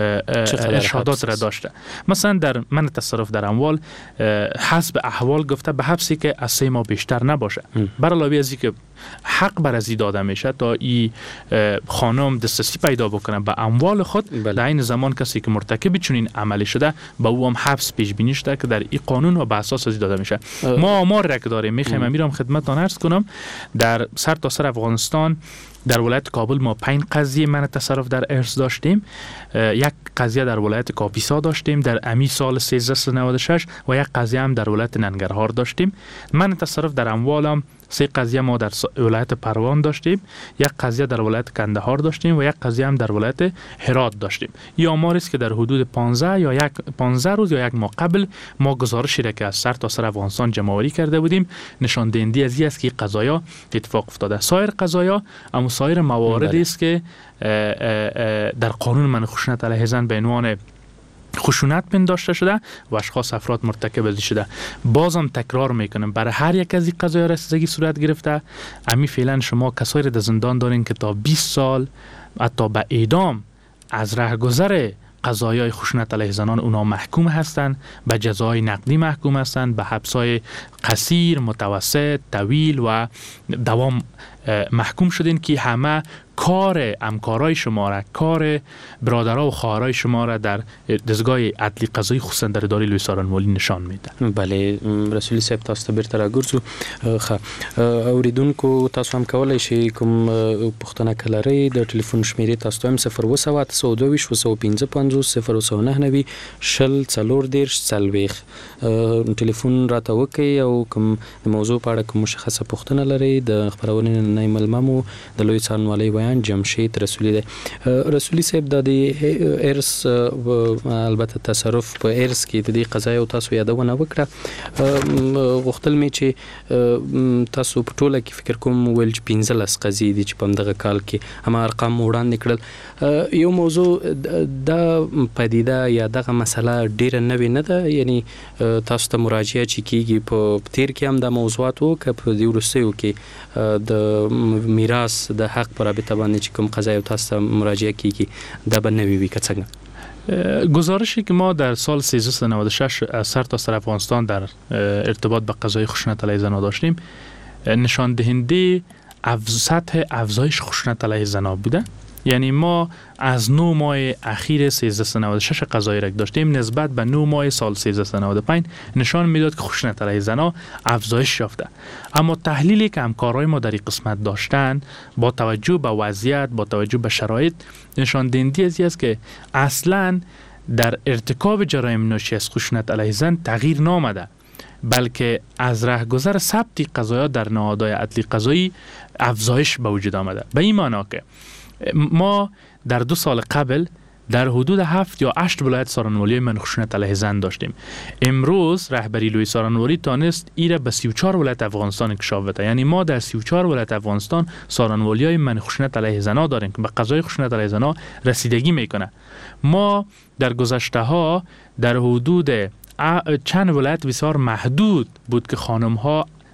Speaker 16: ارشادات را داشته. مثلا در منع تصرف در اموال حسب احوال گفته به حبسی که از 3 ماه بیشتر نباشه. بر علاوه از اینکه حق بر از داده میشه تا این خانم دسترسی پیدا بکنه به اموال خود، در این زمان کسی که مرتکب چنین عملی شده با او هم حبس پیش بینی شده که در این قانون و به اساس از داده میشه. ما آمار را که داریم میخوایم میرم خدمتتان عرض کنم، در سرتاسر افغانستان در ولایت کابل ما 5 قضیه منع تصرف در ارث داشتیم، 1 قضیه در ولایت کاپیسا داشتیم در امی سال 1396 و 1 قضیه هم در ولایت ننگرهار داشتیم. منع تصرف در اموال هم 3 قضیه ما در ولایت پروان داشتیم، 1 قضیه در ولایت کندهار داشتیم و 1 قضیه هم در ولایت هرات داشتیم. این آمار است که در حدود 15 روز یا 1 ماه قبل ما گزارشی را که از سرتاسر افغانستان جمع آوری کرده بودیم نشان دهنده از این است که قضایا اتفاق افتاده. سایر قضایا اما سایر مواردی است که در قانون منع خشونت علیه زن به عنوان خشونت پنداشته شده و اشخاص افراد مرتکب از شده. بازم تکرار میکنم برای هر یک از این قضایا رسیدگی صورت گرفته. امی فعلا شما کسایی را در زندان دارین که تا 20 سال حتی به اعدام از رهگذر قضایای خشونت علیه زنان اونا محکوم هستند، به جزای نقدی محکوم هستند، به حبسای قصیر، متوسط، طویل و دوام محکوم شدین که همه کار همکارای شما را، کار برادرها و خواهرای شما را در دستگاه عدلی قضایی خصوصا در اداره لوی سارنوالی نشان میده.
Speaker 6: بله رسولی صاحب تاسو ته بیرته راګرځو. اوریدونکو تاسو هم کولای شئ کوم پوښتنه کلرئ د ټلیفون شمیرې تاسو ته هم 027 ټلیفون راته وکړئ او کوم موضوع په اړه کوم مشخصه پوښتنه لرئ د خبرونې نه ملممو د لوی سارنوالۍ بیان جمشید رسولی ده. رسولی صاحب د ارث البته تصرف په ارث کې د دې قضایا او تاسو یادونه وکړه، غوښتل می چې تاسو په ټوله کې فکر کوم ویل چې 15 قضیې دي چې په دغه کال کې هم ارقام وړاندې کړل. یو موضوع د پدیده یا دغه مسله ډیره نوې نه ده، یعنی تاسو ته مراجعه چې کیږي په تیر کې هم د موضوعات وو که په دې وروستیو کې د میراث د حق پر رابطه باندې چې کوم قضایا تاسو ته مراجعه کیږي دا به نوې وي که څنګه؟
Speaker 16: گزارشی که ما در سال 1396 از سرتاسر افغانستان در ارتباط با قضای خشونت علیه زنان داشتیم نشان دهنده سطح افزایش خشونت علیه زنان بوده. یعنی ما از 9 ماه اخیر 1396 قضایی را داشتیم نسبت به 9 ماه سال 1395 نشان میداد که خشونت علیه زنان افزایش یافته. اما تحلیلی که همکارای ما در این قسمت داشتن با توجه به وضعیت، با توجه به شرایط نشان دهنده است که اصلاً در ارتکاب جرایم ناشی از خشونت علیه زن تغییر نامده، بلکه از رهگذر ثبت قضایا در نهادهای عدلی قضایی افزایش به وجود آمده. به این معنی که ما در 2 سال قبل در حدود 7 یا 8 ولایت سارنوالی منع خشونت علیه زن داشتیم. امروز رهبری لوی سارنوالی تانست ایره به 34 ولایت افغانستان انکشاف بده. یعنی ما در 34 ولایت افغانستان سارنوالیای منع خشونت علیه زن داریم که به قضای خشونت علیه زن رسیدگی میکنه. ما در گذشته ها در حدود چند ولایت بسیار محدود بود که خانم ها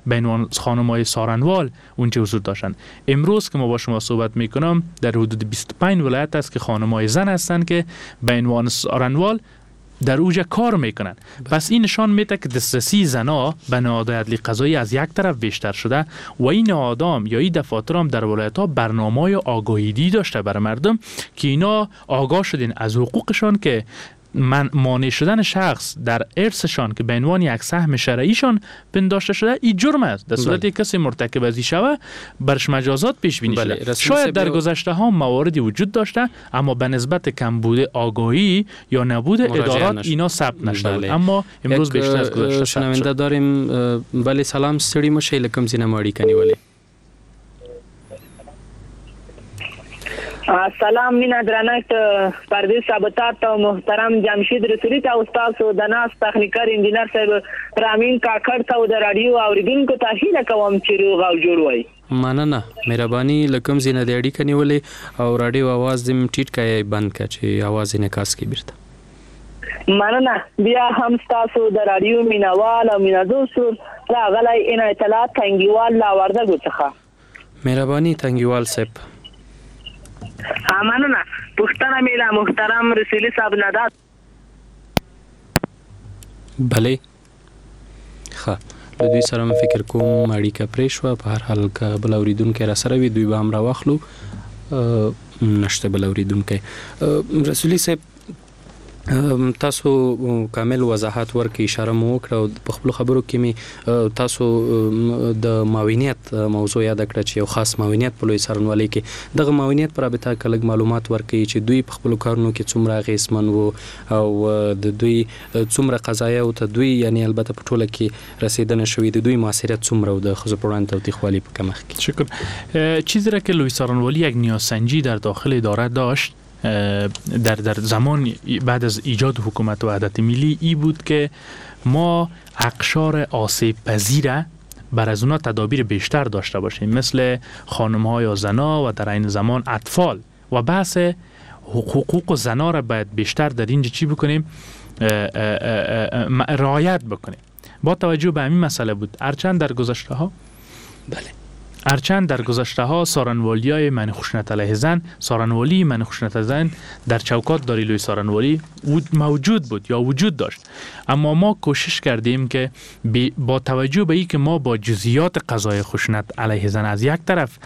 Speaker 16: بین خانم‌های سارنوال اونجا حضور داشتند. امروز که ما با شما صحبت میکنم در حدود 25 ولایت است که خانم‌های زن هستند که به عنوان سارنوال در اوج کار میکنن. پس این نشان میده که دسترسی زنا به نهادهای عدلی قضایی از یک طرف بیشتر شده و این نهادام یا این دفاتر هم در ولایت ها برنامه‌های آگاهی داشته برای مردم که اینا آگاه شدین از حقوقشان که مانع شدن شخص در ارثشان که به عنوان یک سهم شرعیشان پنداشته شده این جرم است. در صورتی کسی مرتکب از این شوه برش مجازات پیش بینی شده. شاید در گذشته ها مواردی وجود داشته اما به نسبت کمبود آگاهی یا نبود ادارات اینا ثبت نشده. اما امروز بیشتر از گذشته
Speaker 6: شنونده داریم. ولی سلام ستړي مشه لکم زینه ماړی کني ولی
Speaker 4: سلام مینا درنښت پردیس ثابتات او محترم جمشید رسولی ته استاد او د ناس تخنیکر انجینر صاحب رامین کاکړ ته د رادیو اوریدونکو ته هیله کوم چې روغ او جوړ وای.
Speaker 6: مننه مهرباني لکم زینه د اړیکې نیولې او رادیو आवाज دې ټیټ کای بند کړه چې आवाज یې نکاس کې بیرته.
Speaker 4: مننه بیا هم تاسو د رادیو مینوال او مینادوسو راغلی ان اطلاعات تنګیوال لا وردګو څخه.
Speaker 6: مهرباني تنګیوال صاحب.
Speaker 4: مننه پښتنه میلا محترم رسولی صاحب نه ده.
Speaker 6: بله ښه له دوی سره فکر کوم اړیکه پرې شوه. په هر حال که بل اوریدونکی را سره وي دوی به هم راواخلو. نشته بل اوریدونکی. رسولی صاحب تاسو کامل وضاحت ورکړئ اشاره مو وکړه او په خپل خبرو کې می تاسو د معاونیت موضوع یاد کړه چې یو خاص معاونیت په لوی څارنوالۍ کې دغه معاونیت پر رابطه کلک معلومات ورکړي چې دوی په خپل کارونو کې څومره اغیزمن وو او د دوی څومره قضایا او ته دوی یعنی البته په ټوله کې رسیدنه شوې د دوی موثریت څومره او د ښځو پر وړاندې تاوتریخوالي په کمښت کې.
Speaker 16: شکر. چیزی را که لوی څارنوالی یک نیازسنجی در داخل اداره داشت در زمان بعد از ایجاد حکومت وحدت ملی ای بود که ما اقشار آسیب پذیره بر از اونا تدابیر بیشتر داشته باشیم مثل خانم ها یا زنا و در این زمان اطفال و بحث حقوق زنا را باید بیشتر در اینجا چی بکنیم رعایت بکنیم با توجه به همین مسئله بود. هرچند در گذشته ها سارنوالی های من خشونت علیه زن سارنوالی من خشونت زن در چوکات داریلوی سارنوالی موجود بود یا وجود داشت اما ما کوشش کردیم که با توجه به این که ما با جزئیات قضای خشونت علیه زن از یک طرف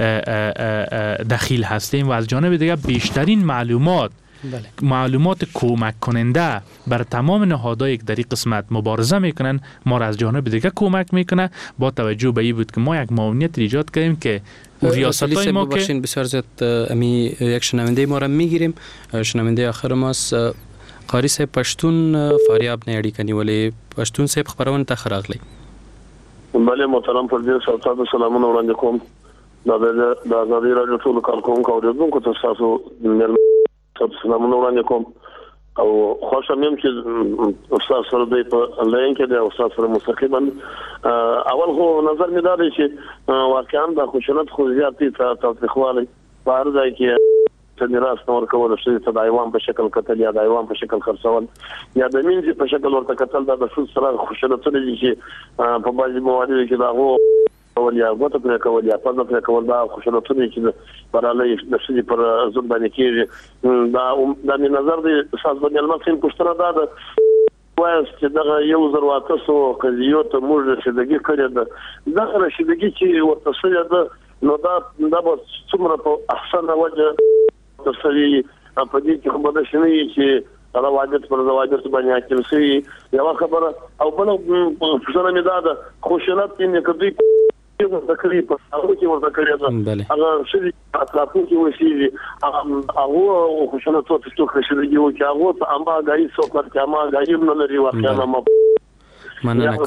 Speaker 16: دخیل هستیم و از جانب دیگر بیشترین معلومات کمک کننده بر تمام نهادهایی که در این قسمت مبارزه میکنن ما را از جانب دیگه کمک میکنه. با توجه به این بود که ما یک معاونیت ایجاد کردیم که ریاستای ما که
Speaker 6: بسیار زیاد امی یک شنونده ما را میگیریم. شنونده آخر ماست قاری صاحب پښتون فاریاب نه اړیکه نیولې. پښتون صاحب خبرونه ته خراغلی.
Speaker 5: بله محترم پردیس او سلامونه وړاندې کوم. د آزادۍ رادیو ټول کارکونکو اوریدونکو ته تاسو سلامونه وړاندې کوم او خوشحال یم چې استاد سره په لاین کې د استاد سره مستقیما اول خو نظر مې دا دی چې واقعا د خشونت خو زیاتې تاوتریخوالی په هر ځای کې میراث نور کول چې د حیوان په شکل قتل یا د حیوان په شکل خرڅول یا د مینځ په شکل ورته قتل د ښځو سره خشونتونه دي چې په بعضي مواردو کې دا هو یا غوته پر کول یا په ځکه کول دا خشونتونه چې برالي د شې پر زور باندې کېږي دا د نظر دی اساس باندې المسین پښتنه دا وایي چې دا یو ضرورت سو قضیو ته موږ رسیدګي کړی دا رسیدګي چې ورته سره ده نو دا به څومره په احسن وجه تسوي په دې کې هم د شنې چې روایت پر روایت باندې حاکم شي یو خبره او بل پښتنه مې دا خوشالت کې کدي ذکرې په هغه کې ورته کړی هغه شې اطلافو کې وشي هغه خوشاله ته څه خوشاله یو چې هغه په اما غاي څوک چې اما غاي نه لري واقعا ما
Speaker 6: مننه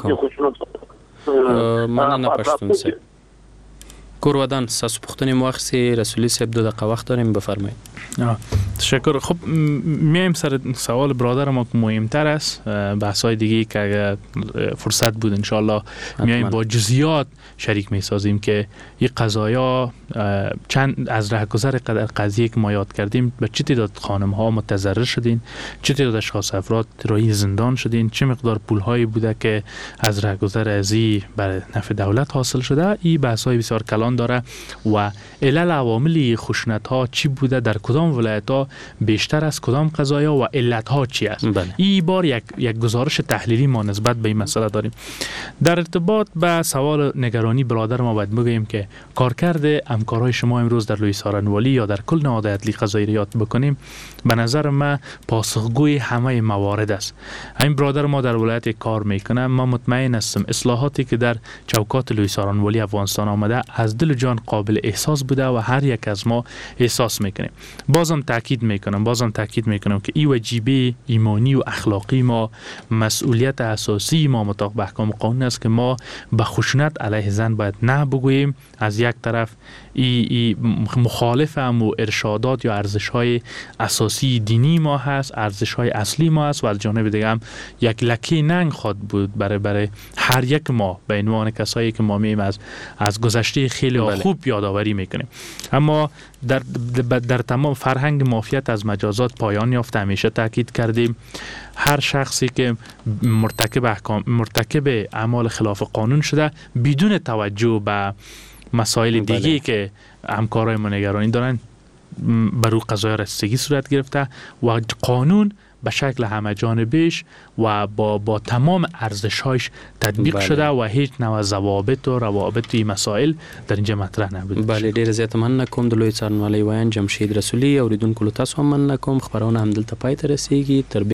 Speaker 6: پښتون صاحب کور ودان ساس پښتنې مؤخسي رسولي صاحب دغه وخت داریم بفرمایئ.
Speaker 16: تشکر. خب میایم سر سوال برادر ما که مهمتر است، بحث‌های دیگه که اگر فرصت بود انشالله میایم با جزئیات شریک میسازیم که این قضایا چند از رهگذر قضیه که ما یاد کردیم به چه تعداد خانم‌ها متضرر شدین، چه تعداد اشخاص افراد رای زندان شدین، چه مقدار پول‌هایی بوده که از رهگذر ازی برای نفع دولت حاصل شده. این بحث‌های بسیار کلان داره و علل عوامل خشونت‌ها چی بوده، در کدام ولایت‌ها بیشتر از کدام قضایا و علت‌ها چی است. این بار یک گزارش تحلیلی ما نسبت به این مسئله داریم. در ارتباط به سوال نگرانی برادر ما باید بگیم که کارکرد همکارای شما امروز در لویی سارنوالی یا در کل نهاد عدلی قضایی یاد بکنیم، به نظر من پاسخگوی همه موارد است. این برادر ما در ولایت کار میکنه، ما مطمئن هستم اصلاحاتی که در چوکات لویی سارنوالی افغانستان آمده از دل و جان قابل احساس بوده و هر یک از ما احساس میکنیم. بازم تاکید میکنم که این واجبه ایمانی و اخلاقی ما، مسئولیت اساسی ما مطابق به احکام قانون است که ما به خشونت علیه زن باید نه بگوییم. از یک طرف ای مخالف هم و ارشادات یا ارزش‌های اساسی دینی ما هست، ارزش‌های اصلی ما هست و از جانب دیگه هم یک لکه ننگ خواهد بود برای هر یک ما به عنوان کسایی که ما میم از گذشته خیلی خوب یادآوری میکنیم. اما در تمام فرهنگ مافیت از پایان یافته. همیشه تاکید کردیم هر شخصی که مرتکب اعمال خلاف قانون شده بدون توجه به مسائل دیگه که همکارای ما نگرانی دارن بر او قضای رسیدگی صورت گرفته و قانون به شکل همه جانبیش و با تمام ارزش‌هاش تطبیق شده و هیچ نوع ضوابط و روابط این مسائل در اینجا مطرح نبود.
Speaker 6: بله، ډیر زیات مننه کوم د لوی څارنوالۍ ویان جمشید رسولي اوریدونکو له تاسو هم مننه کوم. خبرونه هم دلته پای ته رسیږي. تر